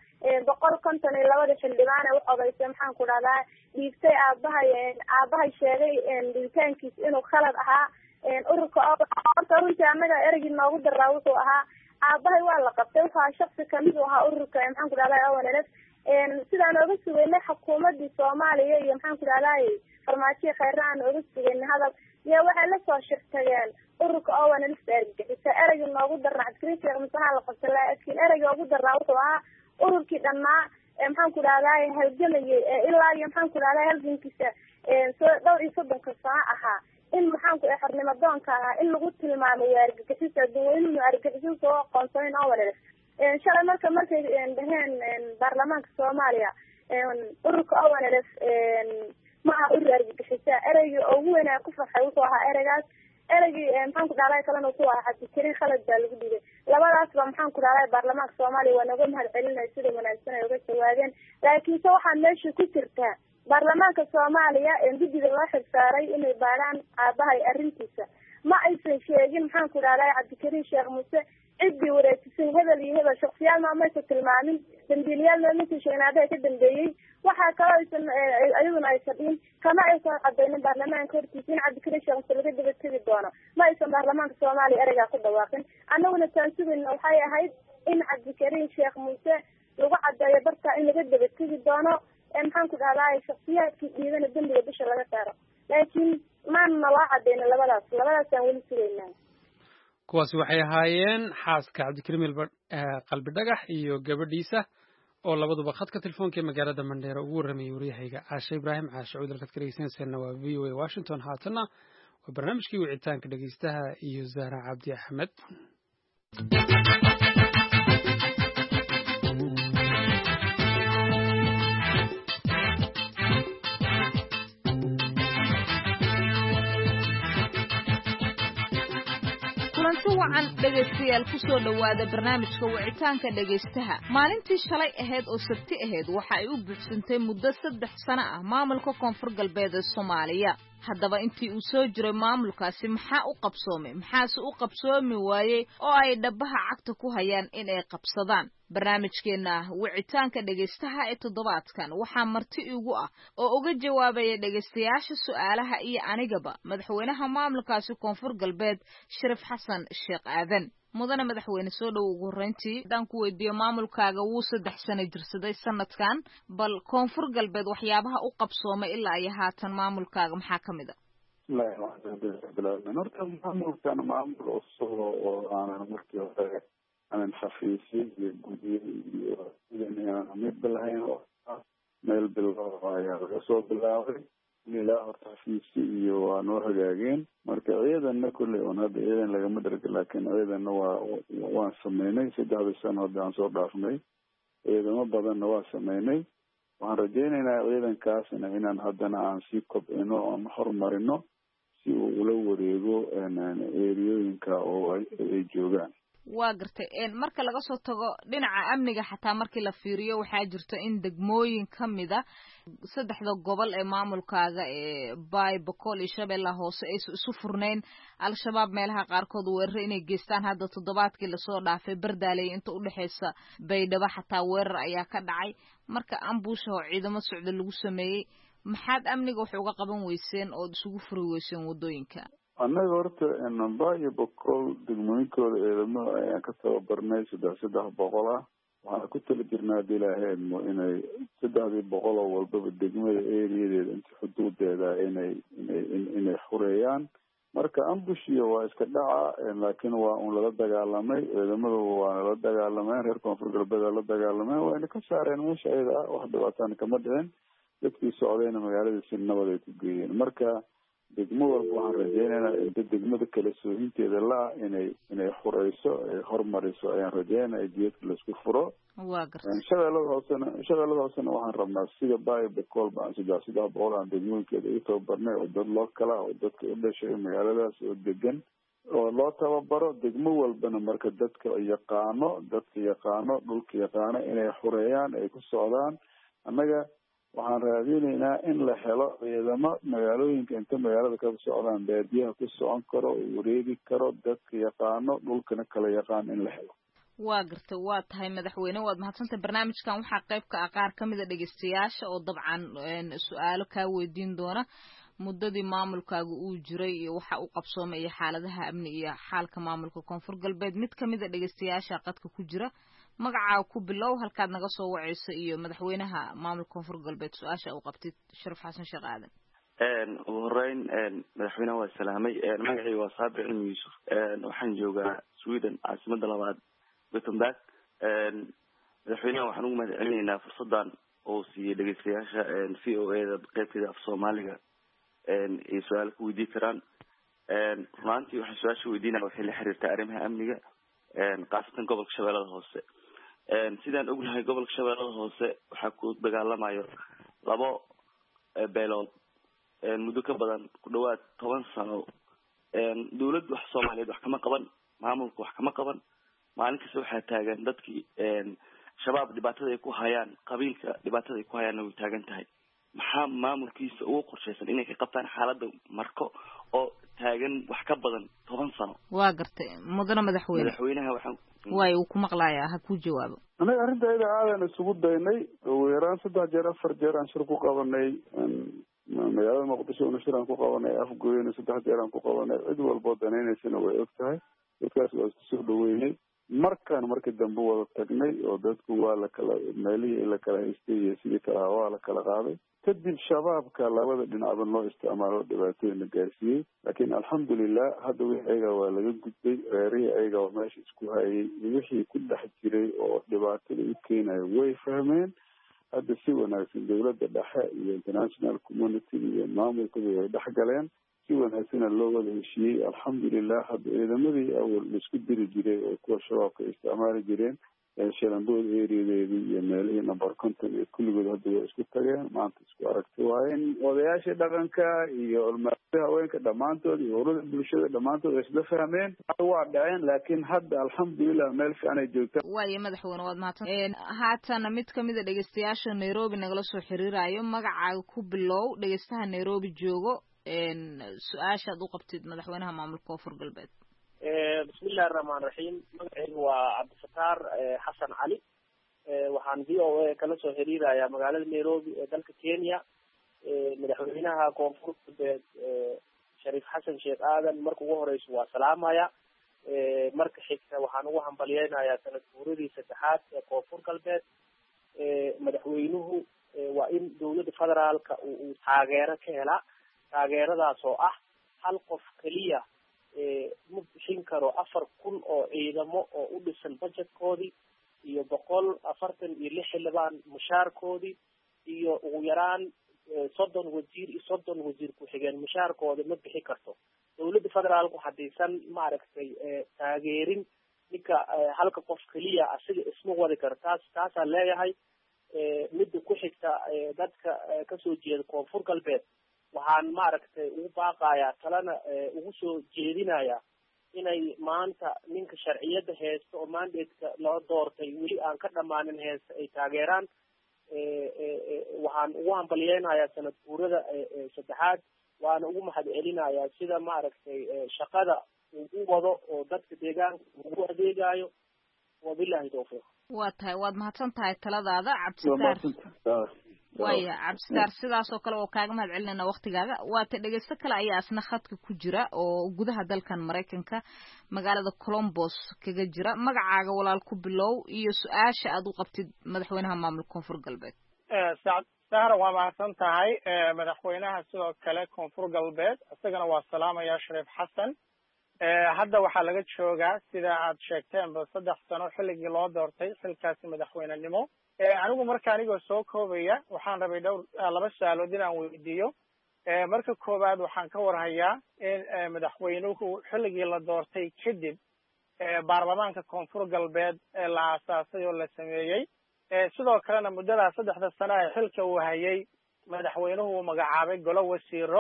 152 xildhibaan u codeysay maxaan ku idhahdaa dhiibtay aabahay sheegay dhibitaankiis inuu khalad ahaa ururka horta runtii annaga ereygii noogu daraa wuxuu ahaa aabahay waa la qabtay waxaa shaksi kamid u ahaa ururka maxaan ku idhahdaa ONLF sidaan ooga sugeynay xukuumadii soomaaliya iyo maxaan ku idhahdaa farmaajo khayra aan ooga sugeynay hadal iyo waxay la soo shirtageen ururka ONLF argagixisa ereygii noogu daraa cabdikariin sheekh musaha la qabtay laakiin ereygii ugu daraa wuxuu ahaa ururkii dhanaa maxaan ku idhahdaa halgamayay ilaa iyo maxaan ku idhahdaa halgankiisa soo dhowr iyo 30 sano ahaa in maxaan ku xornimo doonka ahaa in lagu tilmaamo argagixisa dadweynuhu argagixisa soo aqoonsanin ONLF shalay markay dhaheen baarlamaanka Soomaaliya ururka ONLF ma aha urur argagixisa ereygii ugu weyn ee ku farxay wuxuu ahaa ereygaas ereygii maxaan ku idhahdaa kalena ku ahaa cabdikariin khalad baa lagu dhigay labadaasba maxaan ku idhahdaa baarlamaanka Soomaaliya waa naga mahadcelinay sida wanaagsan ay uga jawaabeen laakiin waxaa meesha ku jirta baarlamaanka Soomaaliya guddiga loo xilsaaray inay baaraan aabahay arrintiisa ma aysan sheegin maxaan ku idhahdaa cabdikariin sheekh muuse ciddii wareejisay hebel iyo hebel shakhsiyaal maamaysa tilmaamin dambiilayaal maamaysa sheegnaadaha ka dambeeyey waxaa kaloo aysan ayaduna aysan dhihin kama aysan cadaynin baarlamaanka hortiisa in cabdikariin sheekh muuse laga daba tegi doono ma aysan baarlamaanka Soomaaliya ereygaa ku dhawaaqin annaguna taan sugayna waxay ahayd in cabdikariin sheekh muuse lagu cadeeyo barta in laga daba tegi doono maxaan ku idhahdaa shakhsiyaadkii dhiidana dembiga bisha laga saaro laakiin maana loo cadeynin labadaasaan weli sugaynaa
kuwaasi waxay ahaayeen xaaska cabdikariim qalbi dhagax iyo gabadhiisa oo labaduba khadka telefoonka ee magaalada Mandheera ugu waramayay wariyahayga Caashe Ibraahim Caashe oo dalka dhageysanaysa waa VOA Washington haatana waa barnaamijkii wicitaanka dhageystaha iyo Zahra Cabdi Axmed
wacan dhageystayaal ku soo dhawaada barnaamijka wicitaanka dhageystaha maalintii shalay ahayd oo sabti ahayd waxa ay u buuxsantay muddo 3 sano ah maamulka koonfur galbeed ee Soomaaliya haddaba intii uu soo jiray maamulkaasi maxaa u qabsoomay maxaase u qabsoomi waayey oo ay dhabaha cagta ku hayaan in ay qabsadaan barnaamijkeena wicitaanka dhageystaha ee toddobaadkan waxaa marti igu ah oo uga jawaabaya dhageystayaasha su'aalaha iyo anigaba madaxweynaha maamulkaasi koonfur galbeed Shariif Xasan Sheekh Aadan mudane madaxweyne soo dhow ugu horeyntii hadaan ku weydiiyo maamulkaaga wuu 3 sano jirsaday sanadkan bal koonfur galbeed waxyaabaha u qabsoomay ilaa ay haatan maamulkaaga maxaa kamid ah
horta maamulkan maamul cusub oo aanan markii hore aanan xafiisin iyo guddiyo iyo mid lahayn oo meel bilow ayaa laga soo bilaabay ilaa horta xafiisi iyo waa noo hagaageen marka ciidanna kulley on hadda ciidan lagama dharga laakiin ciidanna waan sameynay 3 sano hadaan soo dhaafnay ciidamo badanna waa sameynay waxaan rajaynaynaa ciidankaasna inaan haddana aan sii kobcino oon horumarino si uu ula wareego eriyooyinka oo ay joogaan
waa gartay marka laga soo tago dhinaca amniga xataa markii la fiiriyo waxaa jirto in degmooyin kamida 3 gobol ee maamulkaaga ee Bay Bakool iyo Shabeellaha Hoose ay isu furnayn al-shabaab meelaha qaarkood weerar inay geystaan hadda toddobaadkii la soo dhaafay Bardaaley inta u dhaxaysa Baydhabo xataa weerar ayaa ka dhacay marka ambush oo ciidamo socdo lagu sameeyay maxaad amniga wax uga qaban weyseen oo isugu furi weyseen wadooyinka
annaga horta Bay iyo Bakool degmooyinkooda ciidamo ayaan ka tababarnay 300 ah waxaan ku tala jirnaa dilaaheedmo inay 300 oo walbaba degmada eeriyadeeda inta xuduudeeda inay xureeyaan marka ambushiyo waa iska dhaca laakiin waa un lala dagaalamay ciidamadu waa la dagaalameen reer koonfur galbeed la dagaalameen wayna ka saareen meesha ayada wax dhibaataan kama dhicin dadkii socdayna magaalada si nabad ay ku geeyeen marka degmo walba waxaan rajaynaynaa inta degmada kala soohinteeda la inay xureyso ay hormariso ayaan rajaynaa geedka laisku furo shabeellada hoosena waxaan rabnaa sida Bay Bakool baan 300 aan degmooyinkeeda u tababarnay oo dad loo kala oo dadka u dhashay magaaladaas oo degan oo loo tababaro degmo walbana marka dadka yaqaano dhulka yaqaano inay xureeyaan ay ku socdaan. annaga waxaan raadinaynaa in la helo ciidamo magaalooyinka inta magaalada ka socdaan baadiyaha ku socon karo wareegi karo dadka yaqaano dhulkana kala yaqaan in la helo.
waa gartay waa tahay madaxweyne waad mahadsantahay. barnaamijkan waxaa qayb ka ah qaar ka mida dhegeystayaasha oo dabcan su-aalo kaa weydiin doona muddadii maamulkaaga uu jiray iyo waxa uu qabsoomay iyo xaaladaha amni iyo xaalka maamulka koonfur galbeed. mid ka mida dhegeystayaasha qadka ku jira magacaa ku bilow halkaad naga soo waceyso iyo madaxweynaha maamulka koonfur galbeed su-aasha uu qabtay Sharaf Xasan Sheekh Aadan.
ugu horeyn madaxweynaha waa salaamay. magacayga waa Saabir Cilmi Yuusuf. waxaan joogaa Sweden caasimada labaad Gothenburg. madaxweynaha waxaan ugu mahad celinaynaa fursadan oo siiyey dhegeystayaasha VOA-da qaybteeda af Soomaaliga ay su-aal ku weydiin karaan. runtii waxaan su-aasha weydiinaya waxay la xiriirtaa arrimaha amniga qaasatan gobolka Shabeellada Hoose. sidaan ognahay gobolka Shabeellada Hoose waxaa ku dagaalamayo labo beelood muddo ka badan ku dhawaad 10 sano. dawladda wax Soomaaliyeed wax kama qaban, maamulka wax kama qaban. maalin kasta waxaa taagan dadkii shabaab dhibaatada ay ku hayaan, qabiilka dhibaatada ay ku hayaan way taagan tahay. maxaa maamulkiisa ugu qorshaysan inay ka qabtaan xaaladda marko oo taagan wax ka badan 10 sano?
waa gartay mudana madaxweynaha
waxaan
way uu ku maqlayaa ha ku jawaabo.
anaga arrinteeda aadan isugu daynay ugu yaraan 3 jeer 4 jeer aan shir ku qabanay magaalada Muqdisho oo shir aan ku qabanay afgooyna 3 jeer aan ku qabanay cid walba danaynaysana way ogtahay. dadkaas waa isku soo dhaweynay markii dambe wada tagnay oo dadku waa la kala meelihii la kala haystay iyo sidii kala waa la kala qaaday. kadib shabaabka labada dhinacba loo isticmaalo dhibaatooyin gaarsiiyey. laakiin alxamdulilah hadda wixii ayaga waa laga gudbay. reerihii ayaga oo meesha isku hayay wixii ku dhex jiray oo dhibaatada u keenaya way fahmeen. hadda si wanaagsan dawladda dhexe iyo international community iyo maamulkooda way dhex galeen. si wanaagsan loo wada heshiiyey. alxamdulilah hadda ciidamadii awal la isku diri jiray oo kuwa shabaabka isticmaali jireen shalambood ereyadeedii iyo meelihii number 50 iyo kulligood hadda way isku tageen. maanta isku aragti waayeen odayaashii dhaqanka iyo ulmaada haweenka dhammaantood iyo ururada bulshada dhammaantood way isla fahmeen. waa dhaceen laakiin hadda alxamdulilah meel fiican ay joogtaan.
waayo madaxweyne waad mahadsan. haatana mid ka mid a dhegeystayaasha Nairobi nagala soo xiriirayo magacaaga ku bilow dhegeystaha Nairobi joogo su-aashaad u qabtid madaxweynaha maamulka koonfur galbeed.
bismillahi raxmaani raxiim. magacaygu waa cabdifataax xasan cali. waxaan VOA kala soo xiriirayaa magaalada Nairobi ee dalka Kenya. madaxweynaha koonfur galbeed Sharaf Xasan Sheekh Aadan marka ugu horeysa waa salaamaya. marka xigta waxaan ugu hambaliyeynayaa sanad guuradii 3aad ee koonfur galbeed. madaxweynuhu waa in dawladda federaalka uu taageero ka helaa. taageeradaas oo ah hal qof keliya ma bixin karo 4,000 oo ciidamo oo u dhisan budgetkoodii iyo 146 xildhibaan mushaarkoodii iyo ugu yaraan 30 wasiir iyo 30 wasiir ku-xigeen mushaarkooda ma bixi karto. dawladda federaalku haddaysan maaragtay taageerin ninka halka qof keliya asiga isma wadi karo. taasaan leeyahay. midda ku xigta dadka kasoo jeeda koonfur galbeed waxaan maaragtay ugu baaqayaa talena ugu soo jeedinayaa inay maanta ninka sharciyada heesta oo mandatka loo doortay weli aan ka dhamaanin heesta ay taageeraan. waxaan ugu hambaliyeynayaa sanad guurada 3aad waana ugu mahad celinayaa sida maaragtay shaqada uu u wado oo dadka deegaanka ugu adeegayo. wabillahi tawfiiq.
waa tahay waad mahadsan tahay taladaada cabdisataar. waya cabdisataar sidaas oo kale oo kaaga mahad celinayna waqtigaaga. waata dhegeysto kale ayaa asna khadka ku jira oo gudaha dalkan Mareykanka magaalada Columbus kaga jira. magacaaga walaal ku bilow iyo su-aasha aad u qabtid madaxweynaha maamulka koonfur galbeed.
sahra waa mahadsan tahay. madaxweynaha sidoo kale koonfur galbeed isagana waa salaamaya Sharaf Xasan. hadda waxaa laga joogaa sida aad sheegteenba 3 sano xilligii loo doortay xilkaasi madaxweynenimo. anigu marka anigoo soo koobaya waxaan rabay 2 su'aalood inaan weydiiyo. marka koowaad waxaan ka warhayaa in madaxweynuhu xilligii la doortay kadib baarlamaanka koonfur galbeed la aasaasay oo la sameeyey. sidoo kalena muddada 3 sano ee xilka uu hayay madaxweynuhu uu magacaabay golo wasiiro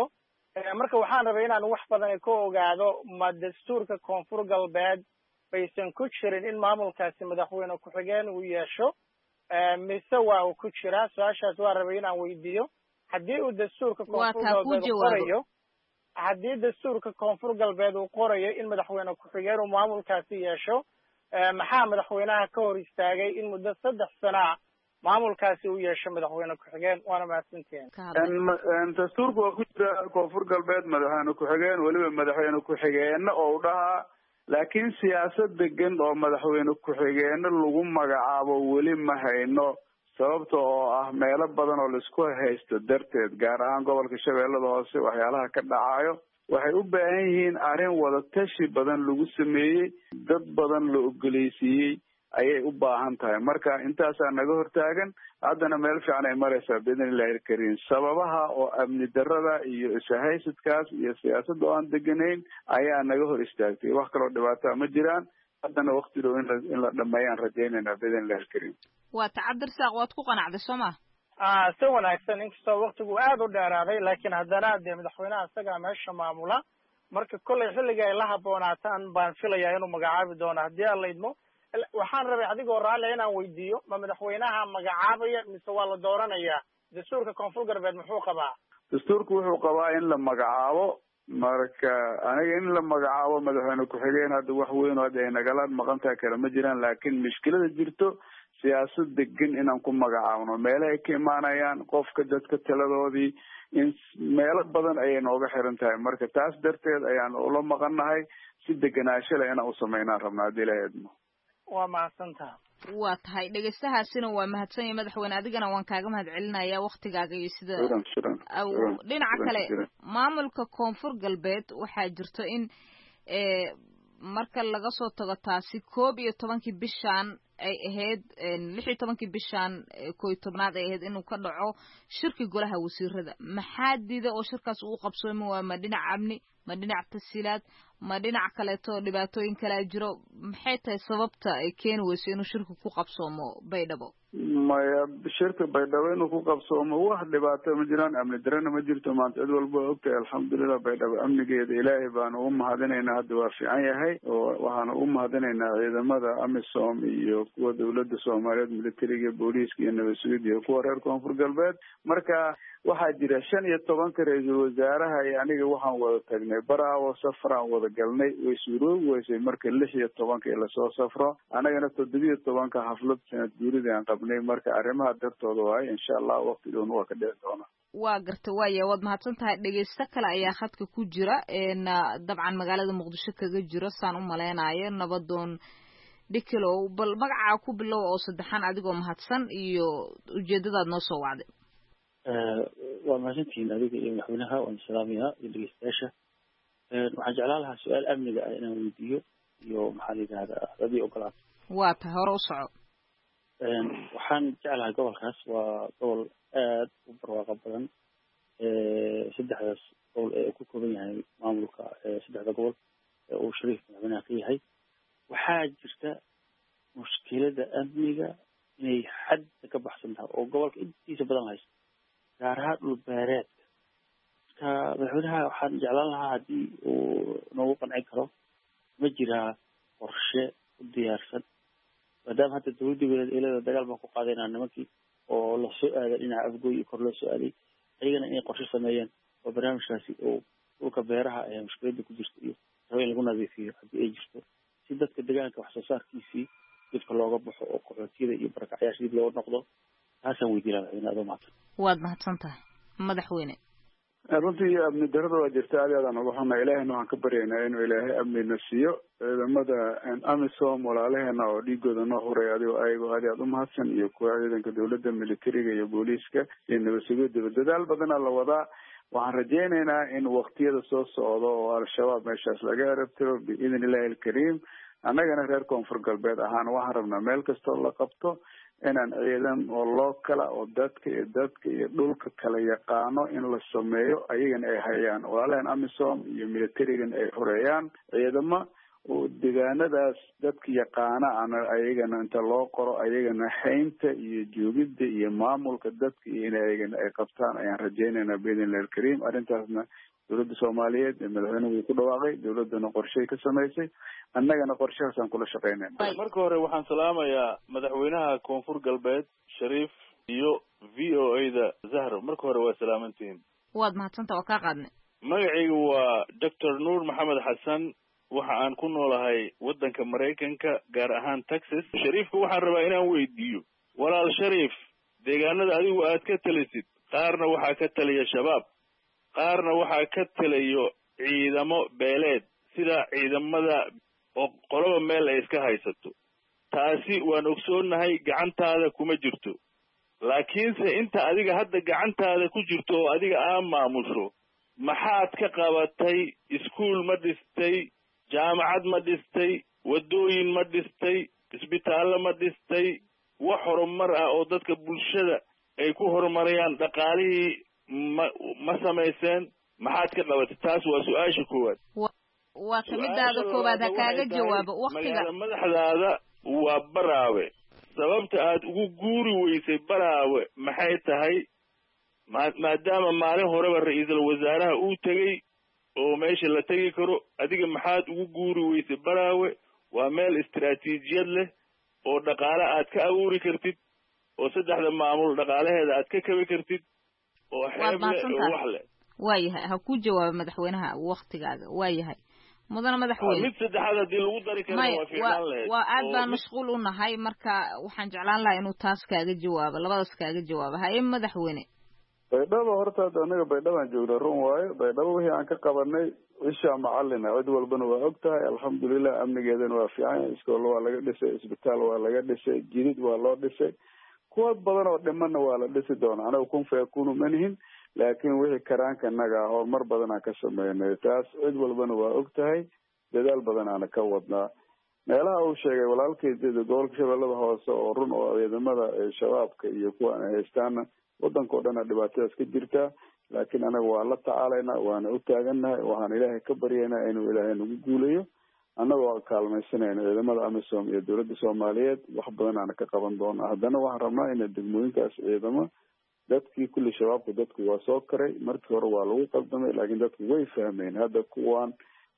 marka waxaan rabay inaan wax badan ka ogaado ma dastuurka koonfur galbeed baysan ku jirin in maamulkaasi madaxweyne ku-xigeen uu yeesho mise waa uu ku jiraa su-aashaas waa rabay inaan weydiiyo haddii uu dastuurka koonfur galbeed qorayo haddii dastuurka koonfur galbeed uu qorayo in madaxweyne ku-xigeen uu maamulkaasi yeesho maxaa madaxweynaha ka hor istaagay in muddo 3 sana maamulkaasi uu yeesho madaxweyne ku-xigeen waana mahadsantihiin
dastuurka waa ku jira koonfur galbeed madaxweyne ku-xigeen weliba madaxweyne ku-xigeenna oo u dhahaa laakiin siyaasad degan oo madaxweyne ku-xigeenna lagu magacaabo weli ma hayno sababta oo ah meelo badan oo laisku haysto darteed gaar ahaan gobolka shabeellada hoose waxyaalaha ka dhacayo waxay u baahan yihiin arrin wada tashi badan lagu sameeyey dad badan la ogoleysiiyey ayay u baahan tahay marka intaasaa naga hortaagan haddana meel fiican ay maraysaa biidnillahi alkariim sababaha oo amni darada iyo ishaysadkaas iyo siyaasadda oo aan deganayn ayaa naga hor istaagtay wax kaloo dhibaataa ma jiraan haddana wakti dhow in la dhameeyaan rajaynaynaa biidnillahi alkariim
waa tacabdirsaaq waad ku qanacday soo ma
si wanaagsan inkastoo waktigu aad u dheeraaday laakiin haddana dee madaxweynaha isagaa meesha maamula marka kollay xilliga ay la haboonaataan baan filayaa inuu magacaabi doono haddii aan laydmo waxaan rabay adigoo raalia inaan weydiiyo ma madaxweynaha magacaabaya mise waa la dooranayaa dastuurka koonfur galbeed muxuu qabaa
dastuurku wuxuu qabaa in la magacaabo marka aniga in la magacaabo madaxweyne ku-xigeen hadda wax weyn oo hadda ay nagala maqantaha kale ma jiraan laakiin mushkilada jirto siyaasad degan inaan ku magacaabno meelahay ka imaanayaan qofka dadka taladoodii in meelo badan ayay nooga xiran tahay marka taas darteed ayaan ula maqannahay si deganaansho leh inaan usameynaan rabnaa haddii ilahay idmo
waa mahadsantaha
waa tahay dhegeystahaasina waa mahadsan yahay madaxweyne adigana waan kaaga mahad celinayaa waktigaaga iyo sida dhinaca kale maamulka koonfur galbeed waxaa jirto in marka laga soo tago taasi 11 bishaan ay ahayd 16 bishaan 11aad ay ahayd inuu ka dhaco shirki golaha wasiirada maxaa diida oo shirkaas uu qabsoomo waa ma dhinac amni ma dhinac tasiilaad ma dhinac kaleeto dhibaatooyin kala jiro maxay tahay sababta ay keeni weyso inuu shirku ku qabsoomo baydhabo
maya shirka baydhabo inuu ku qabsoomo wax dhibaato ma jiraan amni darana ma jirto maanta cid walba ogtahay alxamdulilah baydhabo amnigeeda ilaahay baanu u mahadinaynaa hadda waa fiican yahay oo waxaanu u mahadinaynaa ciidamada amisom iyo kuwa dawladda soomaaliyeed militariga booliiska iyo nabad sugid iyo kuwa reer koonfur galbeed marka waxaa jira 15 ra-iisul wasaaraha iyo aniga waxaan wada tagnay baraawo safaraan wada galnay way suuroobi weysay marka 16 lasoo safro anagana 17 xaflad sanad guurida aan qabnay marka arrimaha dartooda waay insha allah waqti dhown waa ka dhici doona
waa garta waaya waad mahadsan tahay dhegeysto kale ayaa khadka ku jira dabcan magaalada muqdisho kaga jiro saan u maleynayo nabadoon dhikilow bal magacaa ku bilow oo saddexan adigoo mahadsan iyo ujeedadaad noo soo wacday
waa mahadsantihiin adiga iyo madaxweynaha waan salaamayaa iyo dhegeystayaasha waxaan jeclaan lahaa su-aal amniga ah inaan weydiiyo iyo maxaa la yidhahdaa hadii ogolaad
waa tahay hore u soco
waxaan jeclahay gobolkaas waa gobol aad u barwaaqo badan saddexdaas gobol ee ku kooban yahay maamulka saddexda gobol ee uu shariif madaxweynaha ka yahay waxaa jirta mushkilada amniga inay xadda ka baxsan tahay oo gobolka intiisa badan haysto gaar ahaan dhul beereedka marka madaxweynaha waxaan jeclaan lahaa haddii uu noogu qancin karo ma jiraa qorshe u diyaarsan maadaama hadda dawladda walaad dagaal baan ku qaadaynaa nimankii oo lasoo aaday dhinaca afgooy iyo kor loo soo aaday ayagana inay qorshe sameeyeen oo barnaamijkaasi oo dhulka beeraha ee mushkilada ku jirta iyo rabo in lagu nadiifiyo haddii ay jirto si dadka deegaanka wax soo saarkiisii dibka looga baxo oo qaxootiyada iyo barakacyaasha dib looga noqdo taasaan weydiinaa madaxweyne adoo mahadsan
waad mahadsan tahay madaxweyne
runtii amni darada waa jirta aad aadaan uga xunaa ilaahayna waxaan ka baryaynaa inuu ilaahay amnina siiyo ciidamada amisom walaalaheena oo dhiigooda noo huray adigoo ayagoo aad aad u mahadsan iyo kuwa ciidanka dawladda militariga iyo booliiska iyo nabad sugidaba dadaal badanaa la wadaa waxaan rajaynaynaa in waktiyada soo socdo oo al-shabaab meeshaas laga erabtiro biidn illahi alkariim annagana reer koonfur galbeed ahaan waxaan rabnaa meel kastoo la qabto inaan ciidan oo loo kala oo dadka iyo dhulka kala yaqaano in la sameeyo ayagana ay hayaan walaalahan amisom iyo militarigan ay horeeyaan ciidamo oo deegaanadaas dadka yaqaana ana ayagana inta loo qoro ayagana haynta iyo joogidda iyo maamulka dadka in ayagana ay qabtaan ayaan rajaynaynaa biidnillahi alkariim. arrintaasna dowladda soomaaliyeed ee madaxweynuhu wuu ku dhawaaqay, dowladdana qorshay ka samaysay, annagana qorshahaasaan kula shaqaynayna.
marka hore waxaan salaamayaa madaxweynaha koonfur galbeed Shariif iyo VOA-da Zahra. marka hore waa salaamantihiin.
waad mahadsanta waa kaa qaadnay.
magacaygu waa Dr. Nuur Maxamed Xasan, waxa aan ku noolahay waddanka Maraykanka, gaar ahaan Texas. Shariifka waxaan rabaa inaan weydiiyo, walaal Shariif, deegaanada adigu aad ka talisid qaarna waxaa ka taliya shabaab, qaarna waxaa ka taliyo ciidamo beeleed sida ciidamada oo qoloba meel ay iska haysato. taasi waan ogsoonahay gacantaada kuma jirto, laakiinse inta adiga hadda gacantaada ku jirto oo adiga aa maamusho, maxaad ka qabatay? iskuul ma dhistay? jaamacad ma dhistay? waddooyin ma dhistay? isbitaallo ma dhistay? wax horumar ah oo dadka bulshada ay ku horumarayaan dhaqaalihii ma samayseen? maxaad ka qabatay? taas waa su-aasha koowaad.
waa kamidaada koowaad ha kaaga jawaabo waqtiga.
madaxdaada waa Baraawe. sababta aad ugu guuri weysay Baraawe maxay tahay? maadaama maalin horeba ra-iisul wasaaraha uu tegey oo meesha la tegi karo, adiga maxaad ugu guuri weysay Baraawe? waa meel istiraatiijiyad leh oo dhaqaale aad ka abuuri kartid, oo saddexda maamul dhaqaalaheeda aad ka kabi kartid, oo xeeb leh oo wax leh.
waayahay ha ku jawaabo madaxweynaha waqtigaaga. waayahay mudana madaxweyne.
mid saddexaad haddii lagu dari karo waa fiicnaan lahayd.
waa aad baan mashquul u nahay, marka waxaan jeclaan lahaa inuu taas kaaga jawaabo, labadaas kaaga jawaabo. haye madaxweyne.
baydhabo horta anaga baydhabaan joogna, run waayo. baydhabo wixii aan ka qabanay ishaa macalina, cid walbana waa og tahay. alxamdulilah, amnigeedana waa fiican. iskool waa laga dhisay, isbitaal waa laga dhisay, jidid waa loo dhisay, kuwa badan oo dhimanna waa la dhisi doona. anaga kun fayakunu manihin, laakiin wixii karaanka naga ah horumar badan aan ka sameynay, taas cid walbana waa og tahay. dadaal badan aana ka wadnaa. meelaha uu sheegay walaalkeeda gobolka shabeellada hoose oo run oo ciidamada shabaabka iyo kuwa aan haystaana waddanka oo dhan dhibaatadaas ka jirtaa, laakiin anaga waa la tacaalaynaa, waana u taagannahay. waxaan ilaahay ka baryaynaa inuu ilaahay nagu guulayo, annagoo kaalmaysanayna ciidamada amisom iyo dowladda soomaaliyeed. wax badan aana ka qaban doonaa. haddana waxaan rabnaa in degmooyinkaas ciidamo dadkii kulli shabaabku dadku waa soo karay. markii hore waa lagu qaldamay, laakiin dadku way fahmeen. hadda kuwan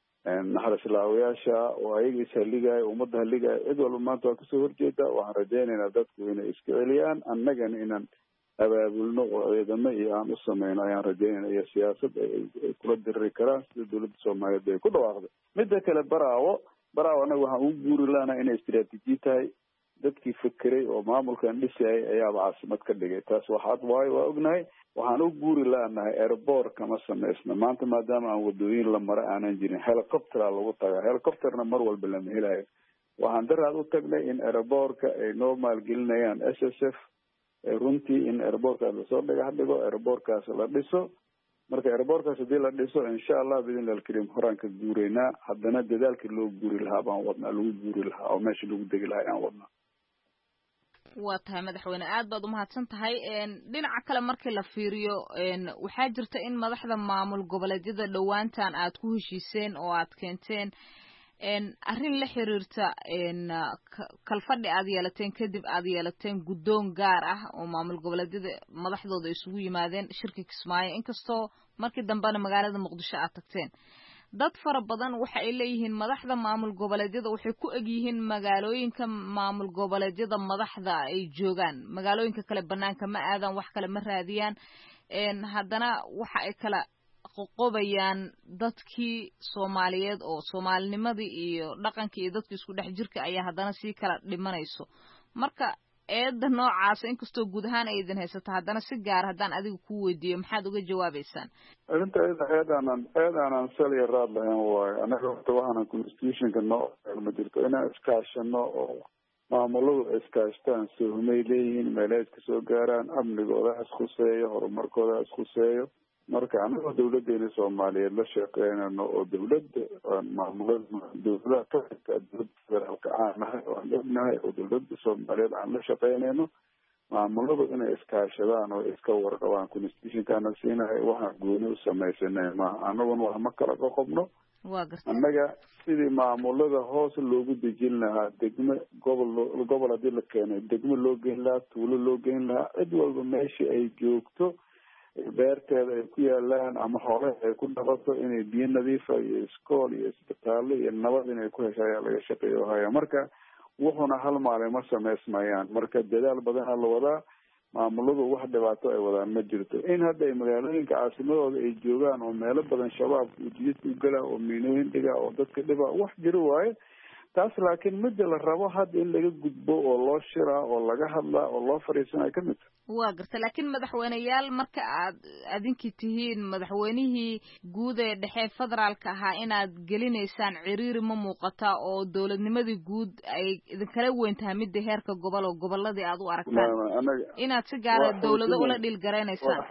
naxarislaawayaasha oo ayaga ishaligaya, ummadda haligaya, cid walba maanta waa kasoo horjeeda. waxaan rajaynaynaa dadku inay iska celiyaan, annagana inaan abaabulno oo ciidamo iyo aan u sameyno ayaan rajaynayna, iyo siyaasad ay kula diriri karaan sida dowladda soomaaliyeed ay ku dhawaaqday. midda kale Baraawo anaga waxaan ugu guuri lahanaa inay istiraatiiji tahay. dadkii fekeray oo maamulkan dhisayay ayaaba caasimad ka dhigay. taas waxaad waayo waa ognahay. waxaan u guuri laanahay airport kama samaysna maanta, maadaama aan wadooyin la mara aanan jirin. helicoptera lagu tagaa, helicopterna mar walba lama helayo. waxaan daraad u tagnay in airportka ay noo maalgelinayaan SSF, runtii in airportkaas lasoo dhagax dhigo, airportkaas la dhiso. marka airportkaas hadii la dhiso, insha allah biidnillahi alkariim horaan ka guuraynaa. haddana dadaalkii loo guuri lahaa baan wadnaa, lagu guuri lahaa oo meesha lagu degi lahaa aan wadnaa.
waa tahay madaxweyne, aad baad umahadsan tahay. dhinaca kale markii la fiiriyo, waxaa jirta in madaxda maamul goboleedyada dhowaantan aad ku heshiiseen oo aad keenteen arrin la xiriirta kalfadhi aad yeelateen, kadib aad yeelateen guddoon gaar ah oo maamul goboleedyada madaxdooda isugu yimaadeen shirka Kismaayo, inkastoo markii dambena magaalada Muqdisho aad tagteen. dad fara badan waxa ay leeyihiin madaxda maamul goboleedyada waxay ku eg yihiin magaalooyinka maamul goboleedyada madaxda ay joogaan. magaalooyinka kale banaanka ma aadaan, wax kale ma raadiyaan. haddana waxa ay kala qoqobayaan dadkii Soomaaliyeed oo Soomaalinimadii iyo dhaqankii iyo dadkii isku dhex jirka ayaa haddana sii kala dhimanayso. marka eedda noocaas inkastoo guud ahaan ay idin haysato, haddana si gaar haddaan adiga ku weydiiyo maxaad uga jawaabaysaan?
arrinta eedaanan sal iyo raad lahayn waayo. anaga horta waxaanan constitutionka noo ma jirto inaan iskaashano oo maamuladu iskaashtaan. sohmay leeyihiin, meelaha iska soo gaaraan, amnigooda iskhuseeyo, horumarkooda iskhuseeyo. marka anagoo dawladeena Soomaaliyeed la shaqeynayno oo dawladda maamulada dawladaha ka xigta dawladda federaalka aan nahay oo aan ognahay oo dawladda Soomaaliyeed aan la shaqeynayno, maamuladu inay iskaashadaan oo iska warqabaan. constitutionkana siinahay waxaan gooni u samaysanay maaha. anaguna wax ma kala qoqobno, annaga sidii maamulada hoos loogu dejin lahaa degmo gobol haddii la keenay degmo loo geyn lahaa tuulo loo geyn lahaa cid walba meeshii ay joogto beerteeda ay ku yaalaan ama xoolaha ay ku dhaqato inay biyo nadiifa iyo iskool iyo isbitaallo iyo nabad inay ku hesha ayaa laga shaqeeyo haya marka wuxuuna hal maalin ma samaysmayaan marka dadaal badana la wadaa maamuladu wax dhibaato ay wadaan ma jirto in hadda ay magaalooyinka caasimadooda ay joogaan oo meelo badan shabaab jidadka u gala oo miinooyin dhiga oo dadka dhiba wax jiro waaye taas laakiin midda la rabo hadda in laga gudbo oo loo shiraa oo laga hadlaa oo loo fadhiisanayo ka mid
waa garta laakiin madaxweyneyaal marka aad adinkii tihiin madaxweynihii guud ee dhexe federaalka ahaa inaad gelinaysaan ciriiri ma muuqata oo dowladnimadii guud ay idinkala weyn tahay midda heerka gobol oo goboladii aad u aragtaan inaad si gaara dowlado ula dhiilgaraynaysaan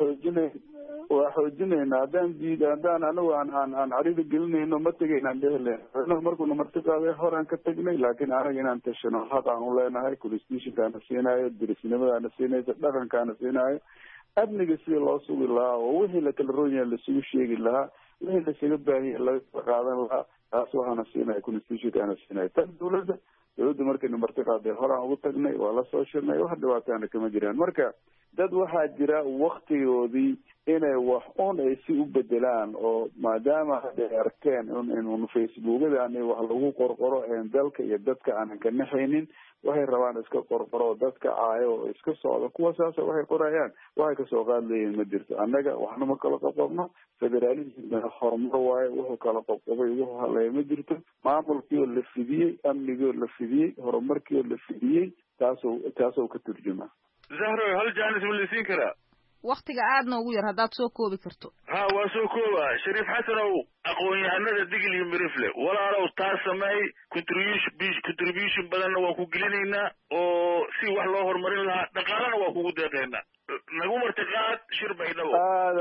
waa xoojinaynaa haddaan anigu aan cariiri gelinayno ma tegaynaan dhehlen markuuna marti qaaday horaan ka tagnay laakiin anaga inaan tashano xaq aan u leenahay constitutionkaana siinayo dirisnimadaana siinaysa dhaqankaana siinayo amniga sidii loo sugi lahaa oo wixii lakala roonyaha lasugu sheegi lahaa wixii lasaga baahiya laga qaadan lahaa taas waxaana siinaya constitutionkaana siinayo tan dowladda markayna marti qaaday horaan ugu tagnay waa la soo shirnay wax dhibaataana kama jiraan marka dad waxaa jira waktigoodii inay wax un ay si u bedelaan oo maadaama hadda ay arkeen in facebookadani wax lagu qorqoro dalka iyo dadka aanan ka naxaynin waxay rabaan iska qorqoro dadka caayo oo iska socda kuwa saasa waxay qorayaan waxay kasoo qaad leeyihin ma jirto annaga waxna ma kala qobqobno federalismna horumar waaye wuxuu kala qobqobay wuxuu haleeya ma jirto maamulkiioo la fidiyey amnigioo la fidiyey horumarkiioo la fidiyey taasoo ka turjuma
zahro hal jaanis ma lasiin karaa
waktiga aadna ugu yar haddaad soo koobi karto
ha waa soo kooba shariif xasanow aqoon-yahanada digil iyo mirifle walaalow taa sameey contribution badanna waa ku gelinaynaa oo si wax loo horumarin lahaa dhaqaalana waa kugu deeqeynaa nagu martiqaad shir baydhabo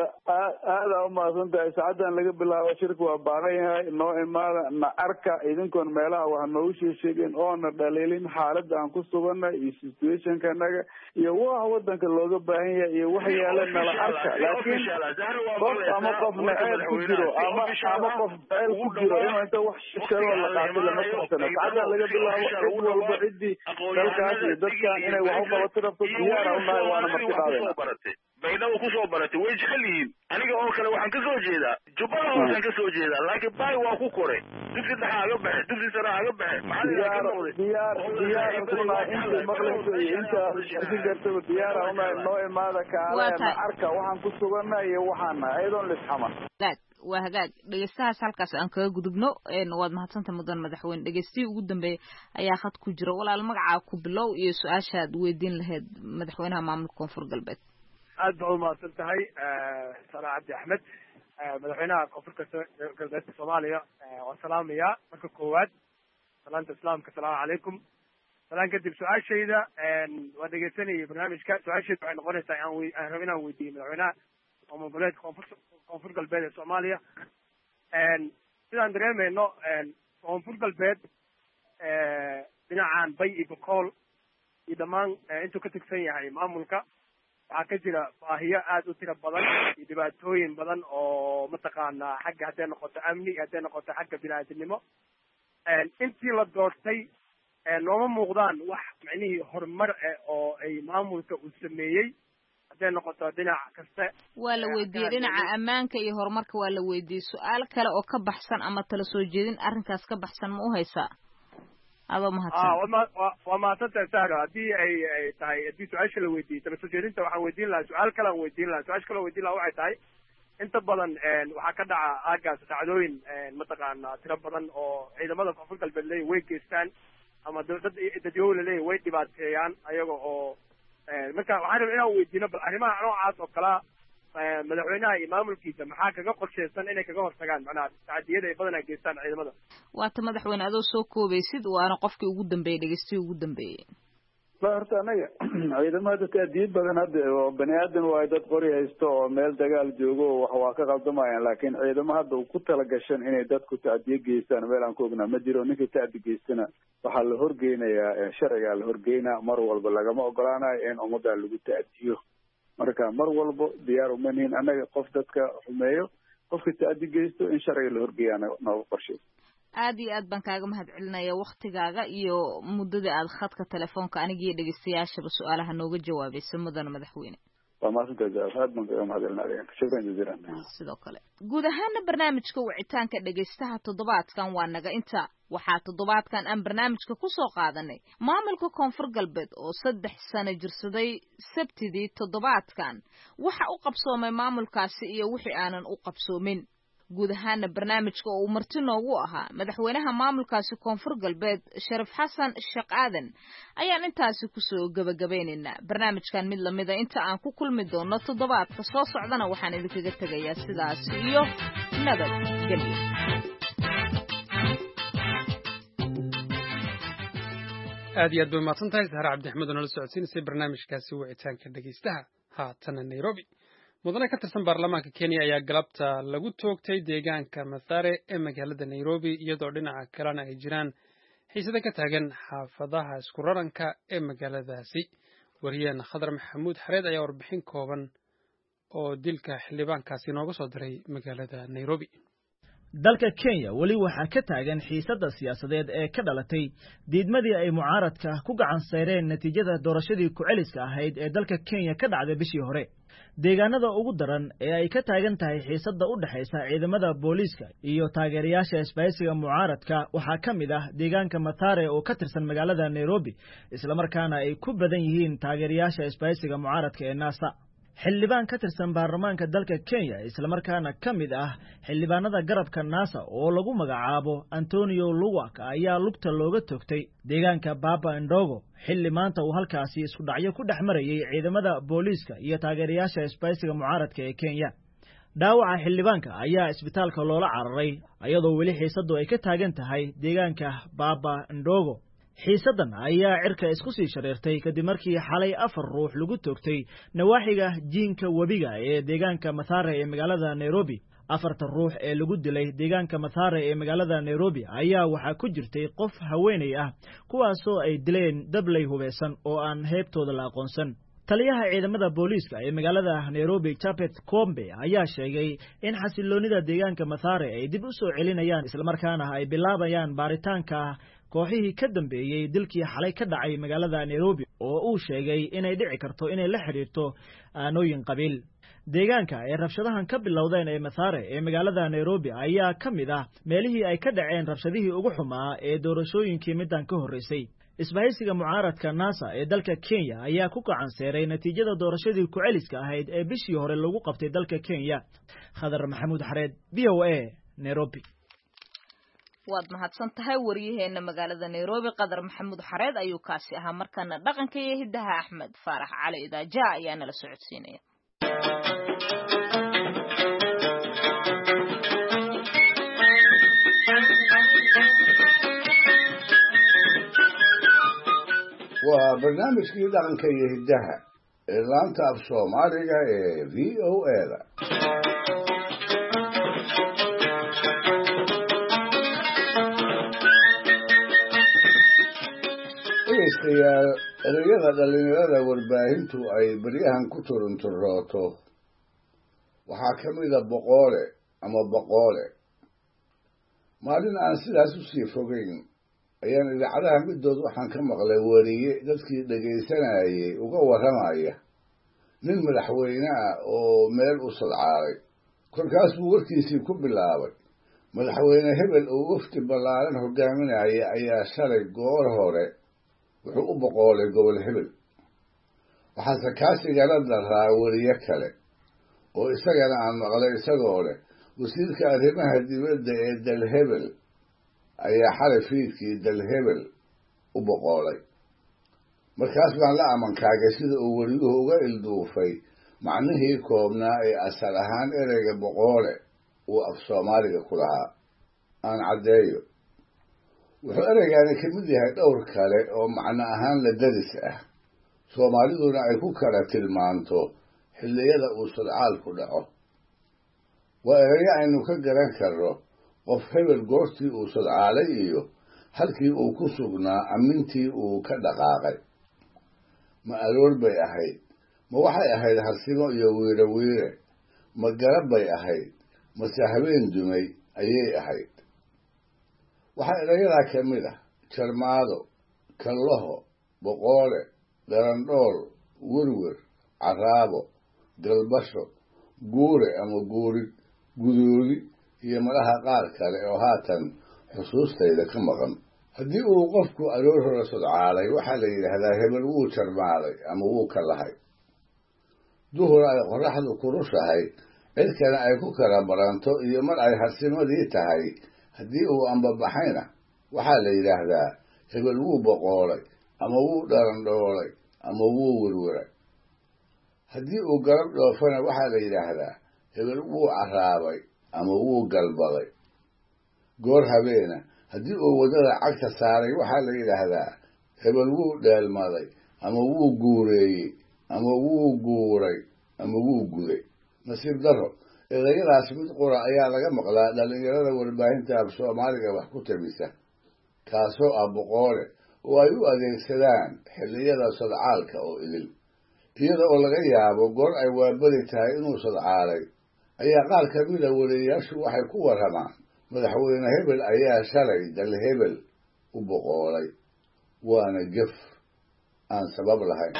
aada umahadsan tahay saacaddan laga bilaabo shirka waa baaran yahay noo imaada na arka idinkoon meelaha wax noogu sheegeen oona dhaliilin xaaladda aan ku suganay iyo situationka naga iyo waxa wadanka looga baahan yahay iyo wax yaala nala arka laakiin qof ama qof naceeb ku jiro ama qof jaceyl ku jiro inuu inta wax sheego la qaato lama socsana saacaddan laga bilaabo cid walba ciddii dalkaas iyo dadkan inay wax u qabato rabto diyaara unahay waana marti qaadayna
baydhabo kusoo baratay way jecel yihiin aniga oo kale waxaan kasoo jeedaa jubbada hoosaan kasoo jeedaa laakiin baay waa ku koray dugsi dhexa aga baxe dugsi sare aga baxe
diyaar unahay inta maqlayso iyo inta arkin kartaba diyaara unahay noo imaada kaaleena arka waxaan ku suganay iyo waxaan nahay ayadoon lisxaman
waa hagaag dhegeystahaas halkaas aan kaga gudubno waad mahadsanta mudan madaxweyne dhegeystihii ugu dambeeyay ayaa khad ku jira walaal magacaa ku bilow iyo su-aashaad weydiin lahayd madaxweynaha maamulka koonfur galbeed
aad baa umahadsan tahay sara cabdi axmed madaxweynaha koonfurka galbeedka soomaaliya waan salaamayaa marka koowaad salaanta islaamka asalaamu calaykum salaan kadib su-aashayda waa dhegeysanayay barnaamijka su-aashayda waxay noqonaysaa aan rabo inaan weydiiyo madaxweynaha maamul goboleedka koonfur galbeed ee soomaaliya sidaan dareemayno koonfur galbeed dhinacan bay iyo bokool iyo dhammaan intuu ka tigsan yahay maamulka waxaa ka jira baahiyo aad u tira badan iyo dhibaatooyin badan oo mataqaanaa xagga hadday noqoto amni hadday noqoto xagga bini-aadamnimo intii la doortay nooma muuqdaan wax micnihii horumar oo ay maamulka uu sameeyey hadday noqoto dhinac kasta
waa la weydiiyey dhinaca ammaanka iyo horumarka waa la weydiiyey su-aal kale oo ka baxsan ama tala soo jeedin arrinkaas ka baxsan ma u haysaa adoo mahadsan
waa mahadsantahay sahro haddii ay tahay haddii su-aasha la weydiiyey tala soo jeedinta waxaan weydiin lahaa su-aal kale aan weydiin lahaa su-aasha kale aan weydiin lahaa waxay tahay inta badan waxaa ka dhaca aagaas dhacdooyin mataqaana tiro badan oo ciidamada koonfur galbeed leeyahy way geystaan ama dadyow la leeyahy way dhibaateeyaan ayaga oo marka waxaan rabaa inaan weydiino bal arrimaha noocaas oo kalea madaxweynaha iyo maamulkiisa maxaa kaga qorsheysan inay kaga hortagaan macnaha tacadiyada ay badanaa geystaan ciidamada
waata madaxweyne adoo soo koobaysid waana qofkii ugu dambeeyey dhegeystihii ugu dambeeyey
horta anaga ciidamada taadiyad badan hadda oo bani aadan waayo dad qori haysto oo meel dagaal joogo wax waa ka qaldamayaan laakiin ciidamo hadda ku talagashan inay dadku tacdiye geystaan meel aan ku ognaa ma jiro ninkii tacdi geystana waxaa la horgeynayaa sharcigaa la horgeynaa mar walba lagama ogolaanayo in ummaddaa lagu tacdiyo marka mar walba diyaar uma nihin annaga qof dadka xumeeyo qofka taadi geysto in sharciga la horgeeyaana nooga qorshay
aad iyo aad baan kaaga mahad celinaya waktigaaga iyo muddada aad khadka telefoonka anigiyo dhegeystayaashaba su-aalaha nooga jawaabaysa mudana madaxweyne
waa mahadsantahay aad baan kaga mahad celinaya shukran jaziilan
sidoo kale guud ahaana barnaamijka wicitaanka dhegeystaha toddobaadkan waa naga inta waxaa toddobaadkan aan barnaamijka ku soo qaadanay maamulka koonfur galbeed oo 3 sano jirsaday sabtidii toddobaadkan waxa u qabsoomay maamulkaasi iyo wixii aanan u qabsoomin guud ahaana barnaamijka oo marti noogu ahaa madaxweynaha maamulkaasi koonfur galbeed Sharif Xasan Sheekh Aadan ayaan intaasi ku soo gabagabeynaa barnaamijkan mid lamida inta aan ku kulmi doono toddobaadka soo socdana waxaan idinkaga tagayaa sidaas iyo nabad gelyo
aad iyo aad bay mahadsan tahay Sahra Cabdi Axmed oo nala socodsiinaysay barnaamijkaasi wicitaanka dhegeystaha haatana Nairobi mudane ka tirsan baarlamaanka Kenya ayaa galabta lagu toogtay deegaanka Mathare ee magaalada Nairobi iyadoo dhinaca kalena ay jiraan xiisada ka taagan xaafadaha isku raranka ee magaaladaasi wariyeen Khadar Maxamuud Xareed ayaa warbixin kooban oo dilka xildhibaankaasi nooga soo diray magaalada Nairobi
dalka Kenya wali waxa ka taagan xiisada siyaasadeed ee ka dhalatay diidmadii ay mucaaradka ku gacan saareen natiijada doorashadii ku celiska ahayd ee dalka Kenya ka dhacday bishii hore deegaanada ugu daran ee ay ka taagan tahay xiisada u dhaxaysa ciidamada booliiska iyo taageerayaasha isbahaysiga mucaaradka waxaa ka mid ah deegaanka Mathare oo ka tirsan magaalada Nairobi isla markaana ay ku badan yihiin taageerayaasha isbahaysiga mucaaradka ee NASA xildhibaan ka tirsan baarlamaanka dalka Kenya isla markaana ka mid ah xildhibaanada garabka NASA oo lagu magacaabo Antonio Luwak ayaa lugta looga toogtay deegaanka Baba Ndogo xilli maanta uu halkaasi isku dhacyo ku dhexmarayay ciidamada booliiska iyo taageerayaasha isbahaysiga mucaaradka ee Kenya dhaawaca xildhibaanka ayaa isbitaalka loola cararay iyadoo weli xiisadu ay ka taagan tahay deegaanka Baba Ndogo xiisadan ayaa cirka isku sii shareertay kadib markii xalay 4 ruux lagu toogtay nawaaxiga jiinka wabiga ee deegaanka Mathare ee magaalada Nairobi 4 ruux ee lagu dilay deegaanka Mathare ee magaalada Nairobi ayaa waxa ku jirtay qof haweeney ah kuwaas oo ay dileen dablay hubeysan oo aan heebtooda la aqoonsan taliyaha ciidamada booliiska ee magaalada Nairobi Chapet Kombe ayaa sheegay in xasiloonida deegaanka Mathare ay dib u soo celinayaan isla markaana ay bilaabayaan baaritaanka kooxihii ka dambeeyay dilkii xalay ka dhacay magaalada Nairobi oo uu sheegay inay dhici karto inay la xiriirto aanooyin qabiil deegaanka ay rabshadahan ka bilowdeen ee Mathare ee magaalada Nairobi ayaa ka mid ah meelihii ay ka dhaceen rabshadihii ugu xumaa ee doorashooyinkii midan ka horeysay isbahaysiga mucaaradka NASA ee dalka Kenya ayaa ku gacan saaray natiijada doorashadii ku celiska ahayd ee bishii hore lagu qabtay dalka Kenya Khadar Maxamuud Xareed VOA Nairobi
waad mahadsan tahay wariyaheena magaalada Nairobi Qadar Maxamuud Xareed ayuu kaasi ahaa markana dhaqanka iyo hidaha Axmed Faarax Cali Idaaja ayaa nala socodsiinaya
waa barnaamijkii dhaqanka iyo hidaha ee laanta af Soomaaliga ee VOA-da dhegeystayaal ereyada dhalinyarada warbaahintu ay baryahan ku turunturooto waxaa ka mid a boqoole ama boqoole maalin aan sidaas usii fogeyn ayaan idaacadaha middood waxaan ka maqlay weriye dadkii dhegaysanayay uga warramaya nin madaxweyne ah oo meel u sadcaalay kolkaas buu warkiisii ku bilaabay madaxweyne hebel oo wafdi ballaaran hogaaminaya ayaa shalay goor hore wuxuu u boqoolay gobol hebel waxaase kaasigala daraa weriye kale oo isagana aan maqlay isagoo leh wasiirka arrimaha dibadda ee dalhebel ayaa xalay fiidkii dalhebel u boqoolay markaas baan la amankaagay sida uu weriyuhu uga ilduufay macnihii koobnaa ee asal ahaan ereyga boqoole uu af Soomaaliga ku lahaa aan caddeeyo wuxuu ereygaani ka mid yahay dhowr kale oo macno ahaan la daris ah Soomaaliduna ay ku kala tilmaanto xilliyada uu sadcaalku dhaco waa erayo aynu ka garan karno qof hebel goortii uu sadcaalay iyo halkii uu ku sugnaa amintii uu ka dhaqaaqay ma aroor bay ahayd ma waxay ahayd harsimo iyo wiire wiire ma garab bay ahayd mase habeen dumay ayay ahayd. waxaa erayadaa ka mid ah jarmaado, kallaho, boqoole, darandhool, werwer, caraabo, galbasho, guure ama guurid, gudoodi iyo malaha qaar kale oo haatan xusuustayda ka maqan. haddii uu qofku aroor hore sodcaalay waxaa la yidhaahdaa hebel wuu jarmaaday ama wuu ka lahay. duhur ay qorraxdu kurushahay cidkana ay ku kala baranto iyo mar ay harsimadii tahay haddii uu ambabaxayna waxaa la yidhaahdaa hebel wuu boqoolay ama wuu dharandhoolay ama wuu werweray. haddii uu galab dhoofana waxaa la yidhaahdaa hebel wuu caraabay ama wuu galbaday. goor habeena haddii uu waddada cagta saaray waxaa la yidhaahdaa hebel wuu dheelmaday ama wuu guureeyey ama wuu guuray ama wuu guday. nasiib darro erayadaas mid qura ayaa laga maqlaa dhallinyarada warbaahinta af soomaaliga wax ku tabisa, kaasoo ah boqoole oo ay u adeegsadaan xilliyada sodcaalka oo idil. iyada oo laga yaabo goor ay waabadi tahay inuu sodcaalay ayaa qaar ka mida wariyayaashu waxay ku warramaan madaxweyne hebel ayaa shalay dal hebel u boqoolay. waana gef aan sabab lahayn.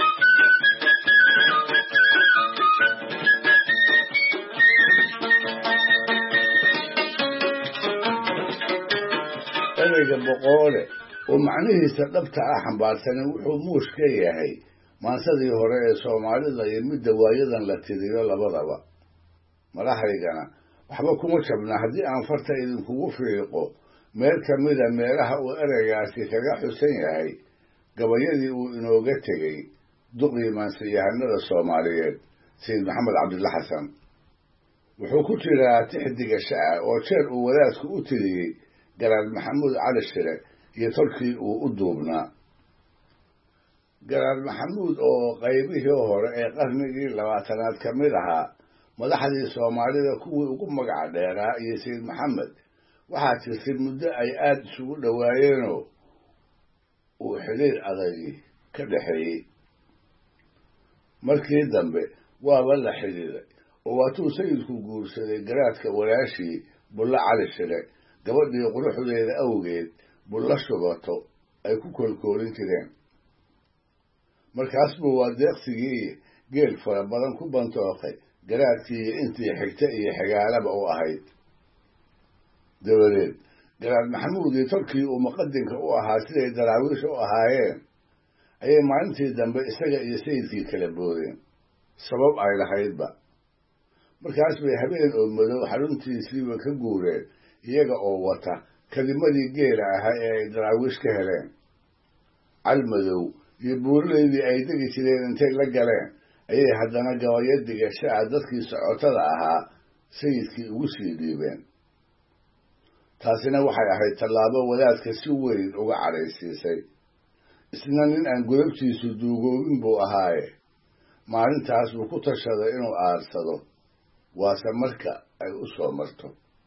ereyga boqoole oo macnihiisa dhabta ah xambaarsanin wuxuu muush ka yahay maansadii hore ee soomaalida iyo midda waayadan la tiriyo labadaba. madaxaygana waxba kuma jabna haddii aan farta idinkugu fiiqo meel ka mida meelaha uu ereygaasi kaga xusan yahay gabayadii uu inooga tegey duqii maansiyahanada soomaaliyeed sayid maxamed cabdilla xasan. wuxuu ku jiraa tix digasho ah oo jeer uu wadaadku u tiriyey garaad maxamuud cali shire iyo tolkii uu u duubnaa. garaad maxamuud oo qaybihii hore ee qarnigii 20aad ka mid ahaa madaxdii soomaalida kuwii ugu magaca dheeraa iyo sayid maxamed waxaa jirtay muddo ay aada isugu dhowaayeenoo uu xidhiir adagi ka dhexeeyey. markii dambe waaba la xidhiiday oo waatuu sayidku guursaday garaadka walaashii bulla cali shire, gabadhii quruxdeeda awgeed bulla shubato ay ku kolkoolin jireen. markaas buu waa deeqsigii geel fara badan ku bantookay garaadkii iyo intii xigta iyo xigaalaba u ahayd. dabadeed garaad maxamuud iyo tolkii uu muqadinka u ahaa siday daraawiish u ahaayeen ayay maalintii dambe isaga iyo sayidkii kala boodeen, sabab ay lahaydba. markaas bay habeen oo madow xaruntiisiiba ka guureen iyaga oo wata kadimadii geela ahaa ee ay daraawiish ka heleen. calmadow iyo buurileydii ay degi jireen intay la galeen ayay haddana gabayo digasho ah dadkii socotada ahaa sayidkii ugu sii dhiibeen. taasina waxay ahayd tallaabo wadaadka si weyn uga cadhaysiisay. isna nin aan godabtiisu duugoobin buu ahaaye maalintaas buu ku tashaday inuu aarsado, waase marka ay u soo marto.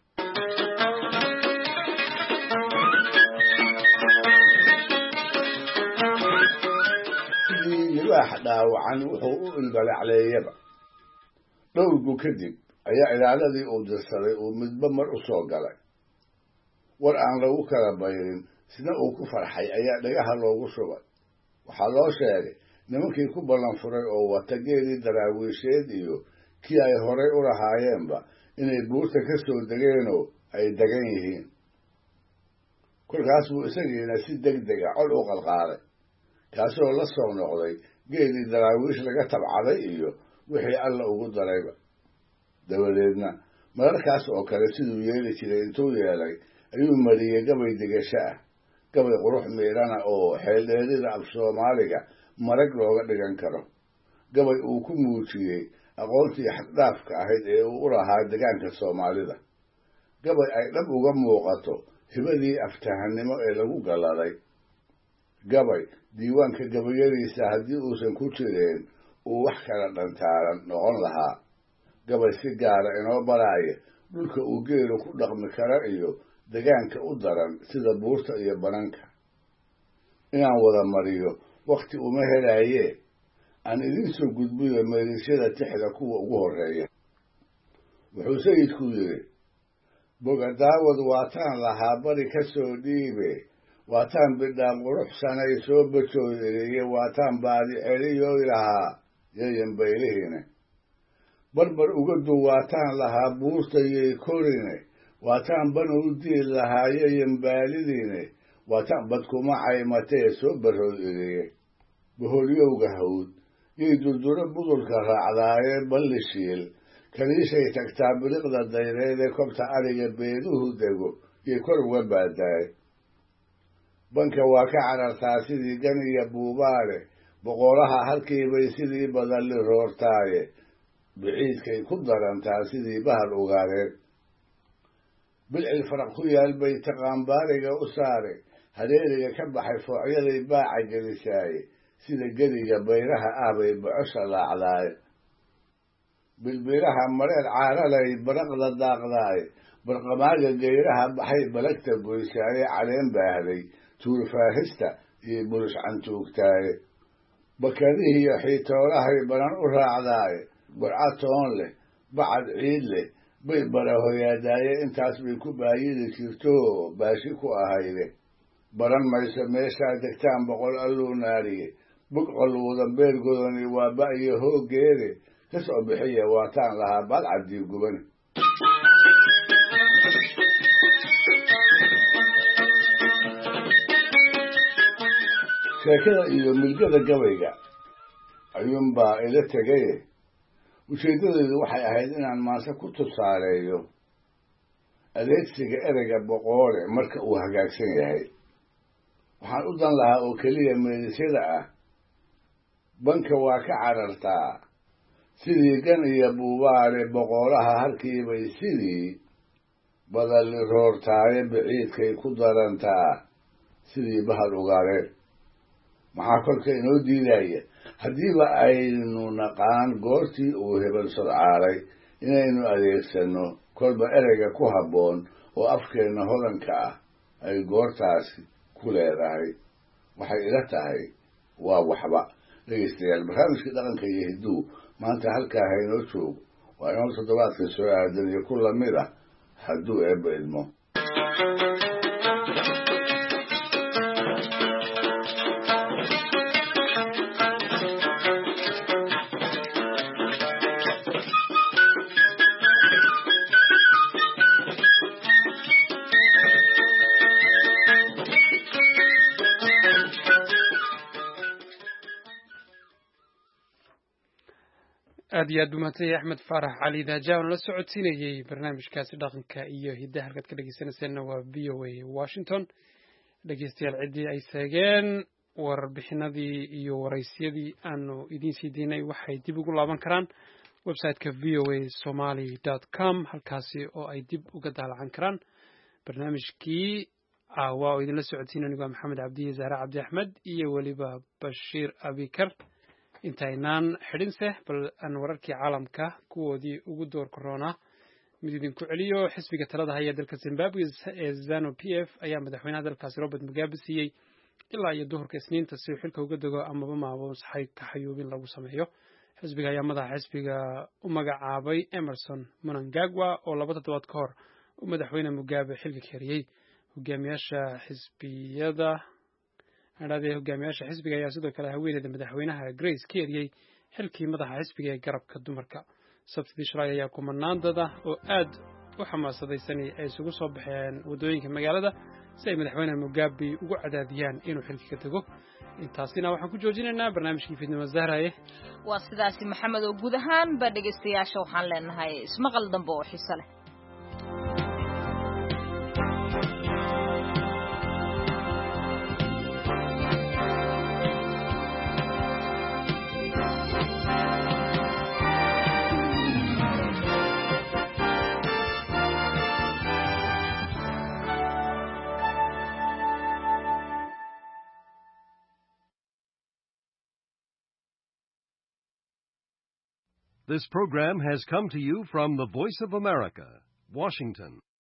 sidii libaax dhaawacan wuxuu u ilbalacleeyaba. dhowrgu kadib ayaa ilaaladii uu dirsaday uu midba mar u soo galay. war aan lagu kala bayrin sina uu ku farxay ayaa dhagaha loogu shubay. waxaa loo sheegay nimankii ku ballan furay oo wata geelii daraawiisheed iyo kii ay horay u lahaayeenba inay buurta ka soo degeenoo ay degan yihiin. kolkaas buu isagiina si deg dega col u qalqaaday, kaasoo la soo noqday geelii daraawiish laga tabcaday iyo wixii alla ugu darayba. dabadeedna mararkaas oo kale siduu yeeli jiray intuu yeelay ayuu mariyey gabay digasho ah, gabay qurux miidhana oo xeeldheerida af soomaaliga marag looga dhigan karo, gabay uu ku muujiyey aqoontii xaddhaafka ahayd ee uu u lahaa degaanka soomaalida, gabay ay dhab uga muuqato hibadii aftahannimo ee lagu galladay, gabay diiwaanka gabayadiisa haddii uusan ku jireen uu wax kala dhantaaran noqon lahaa, gabay si gaara inoo baraaya dhulka uu geelu ku dhaqmi kara iyo degaanka u daran sida buurta iyo bananka. inaan wada mariyo wakhti uma helaayee aan idiin soo gudbiyo meelisyada tixda kuwa ugu horreeya. wuxuu sayidku yidhi bogadaawad waataan lahaa bari ka soo dhiibe waataan bidhaan quruxsanay soo bajoodeeye waataan baadi celiyoy lahaa yayan baylihine barbar ugadu waataan lahaa buurtayay korine waataan ban u diil lahaa yayan baalidiine waataan badkuma caymatee soo barrood ereye boholyowga hawd yay durduro budulka raacdaaye balli shiil kaliishay tagtaa biliqda dayreede kobta ariga beeduhu dego yay kor uga baadaay banka waa ka carartaa sidii ganiya buubaale boqolaha halkiibay sidii badalli roortaaye biciidkay ku darantaa sidii bahal ugaareen bilcil faraq ku yaal bay taqaanbaariga u saare hareeriga ka baxay foocyaday baaca gelisaaye sida geliga bayraha ah bay bocosha laacdaaye bilbilaha mareer caaralay baraqda daaqdaaye barqamaaga geyraha baxay balagta goysaaye caleen baahday tuurfaahista iyo bulush cantuugtaaye bakadihiyo xiitoolahay banan u raacdaaye burca toon leh bacad ciid leh bay barahoyaadaaye intaas bay ku baayidi jirto baashi ku ahayde baran mayso meeshaa degtaan boqol alluu naariye bug colwuda beergodoni waa ba'yo hooggeede ka soo bixiya waataan lahaa badcaddii gubane sheekada iyo milgada gabayga ayuunbaa ila tegaye ujeeddadeedu waxay ahayd inaan maase ku tusaaleeyo adeegsiga ereyga boqoole marka uu hagaagsan yahay waxaan u dan lahaa oo keliya meedisyada ah banka waa ka carartaa sidii gan iyo buubaale boqolaha halkiibay sidii badalli roortaaye biciidkay ku darantaa sidii bahal ugaareen maxaa kolka inoo diidaya haddiiba aynu naqaan goortii uu hebel sodcaalay inaynu adeegsanno kolba ereyga ku habboon oo afkeenna hodanka ah ay goortaasi ku leedahay waxay ila tahay waa waxba dhegaystayaal barnaamijkii dhaqanka iyo hidduu maanta halkaa haynoo joogo waa inoo toddobaadka soo aadan iyo ku lamid ah hadduu eebba idmo
aad iyo aad buu mahadsanyahay axmed faarax cali daaja oon la socodsiinayey barnaamijkaasi dhaqanka iyo hiddaha halkaad ka dhegeysanayseena waa v o a washington dhegeystayaal ciddii ay seegeen warbixinadii iyo waraysyadii aanu idiin sii diinay waxay dib ugu laaban karaan website-ka v o a somaly com halkaasi oo ay dib uga daalacan karaan barnaamijkii caawa oo idinla socodsiina anigu waa maxamed cabdiye zahra cabdi axmed iyo weliba bashiir abikar intaynaan xidhinse bal aan wararkii caalamka kuwoodii ugu door koroonaa mid idinku celiyo xisbiga talada haya dalka zimbabwe ee zanu p f ayaa madaxweynaha dalkaasi robert mugabe siiyey ilaa iyo duhurka isniinta si uu xilka uga dego amaba maamuus ka xayuubin lagu sameeyo xisbiga ayaa madaxa xisbiga u magacaabay emerson mnangagwa oo 2 toddobaad ka hor uu madaxweyne mugabe xilka keriyey hogaamiyaasha xisbiga ayaa sidoo kale haweeneyda madaxweynaha Grace ka eriyey xilkii madaxa xisbiga ee garabka dumarka sabtidii shalay ayaa kumanaandada oo aad u xamaasadaysan ay isugu soo baxeen wadooyinka magaalada si ay madaxweyne Mugabe ugu cadaadiyaan inuu xilka ka tago intaasina waxaan ku joojinaynaa barnaamijkii fiidnimo Zahraye
waa sidaasi maxamed oo guud ahaan ba dhageystayaasha waxaan leenahay ismaqal dambe oo xiiso leh
This program has come to you from the Voice of America, Washington.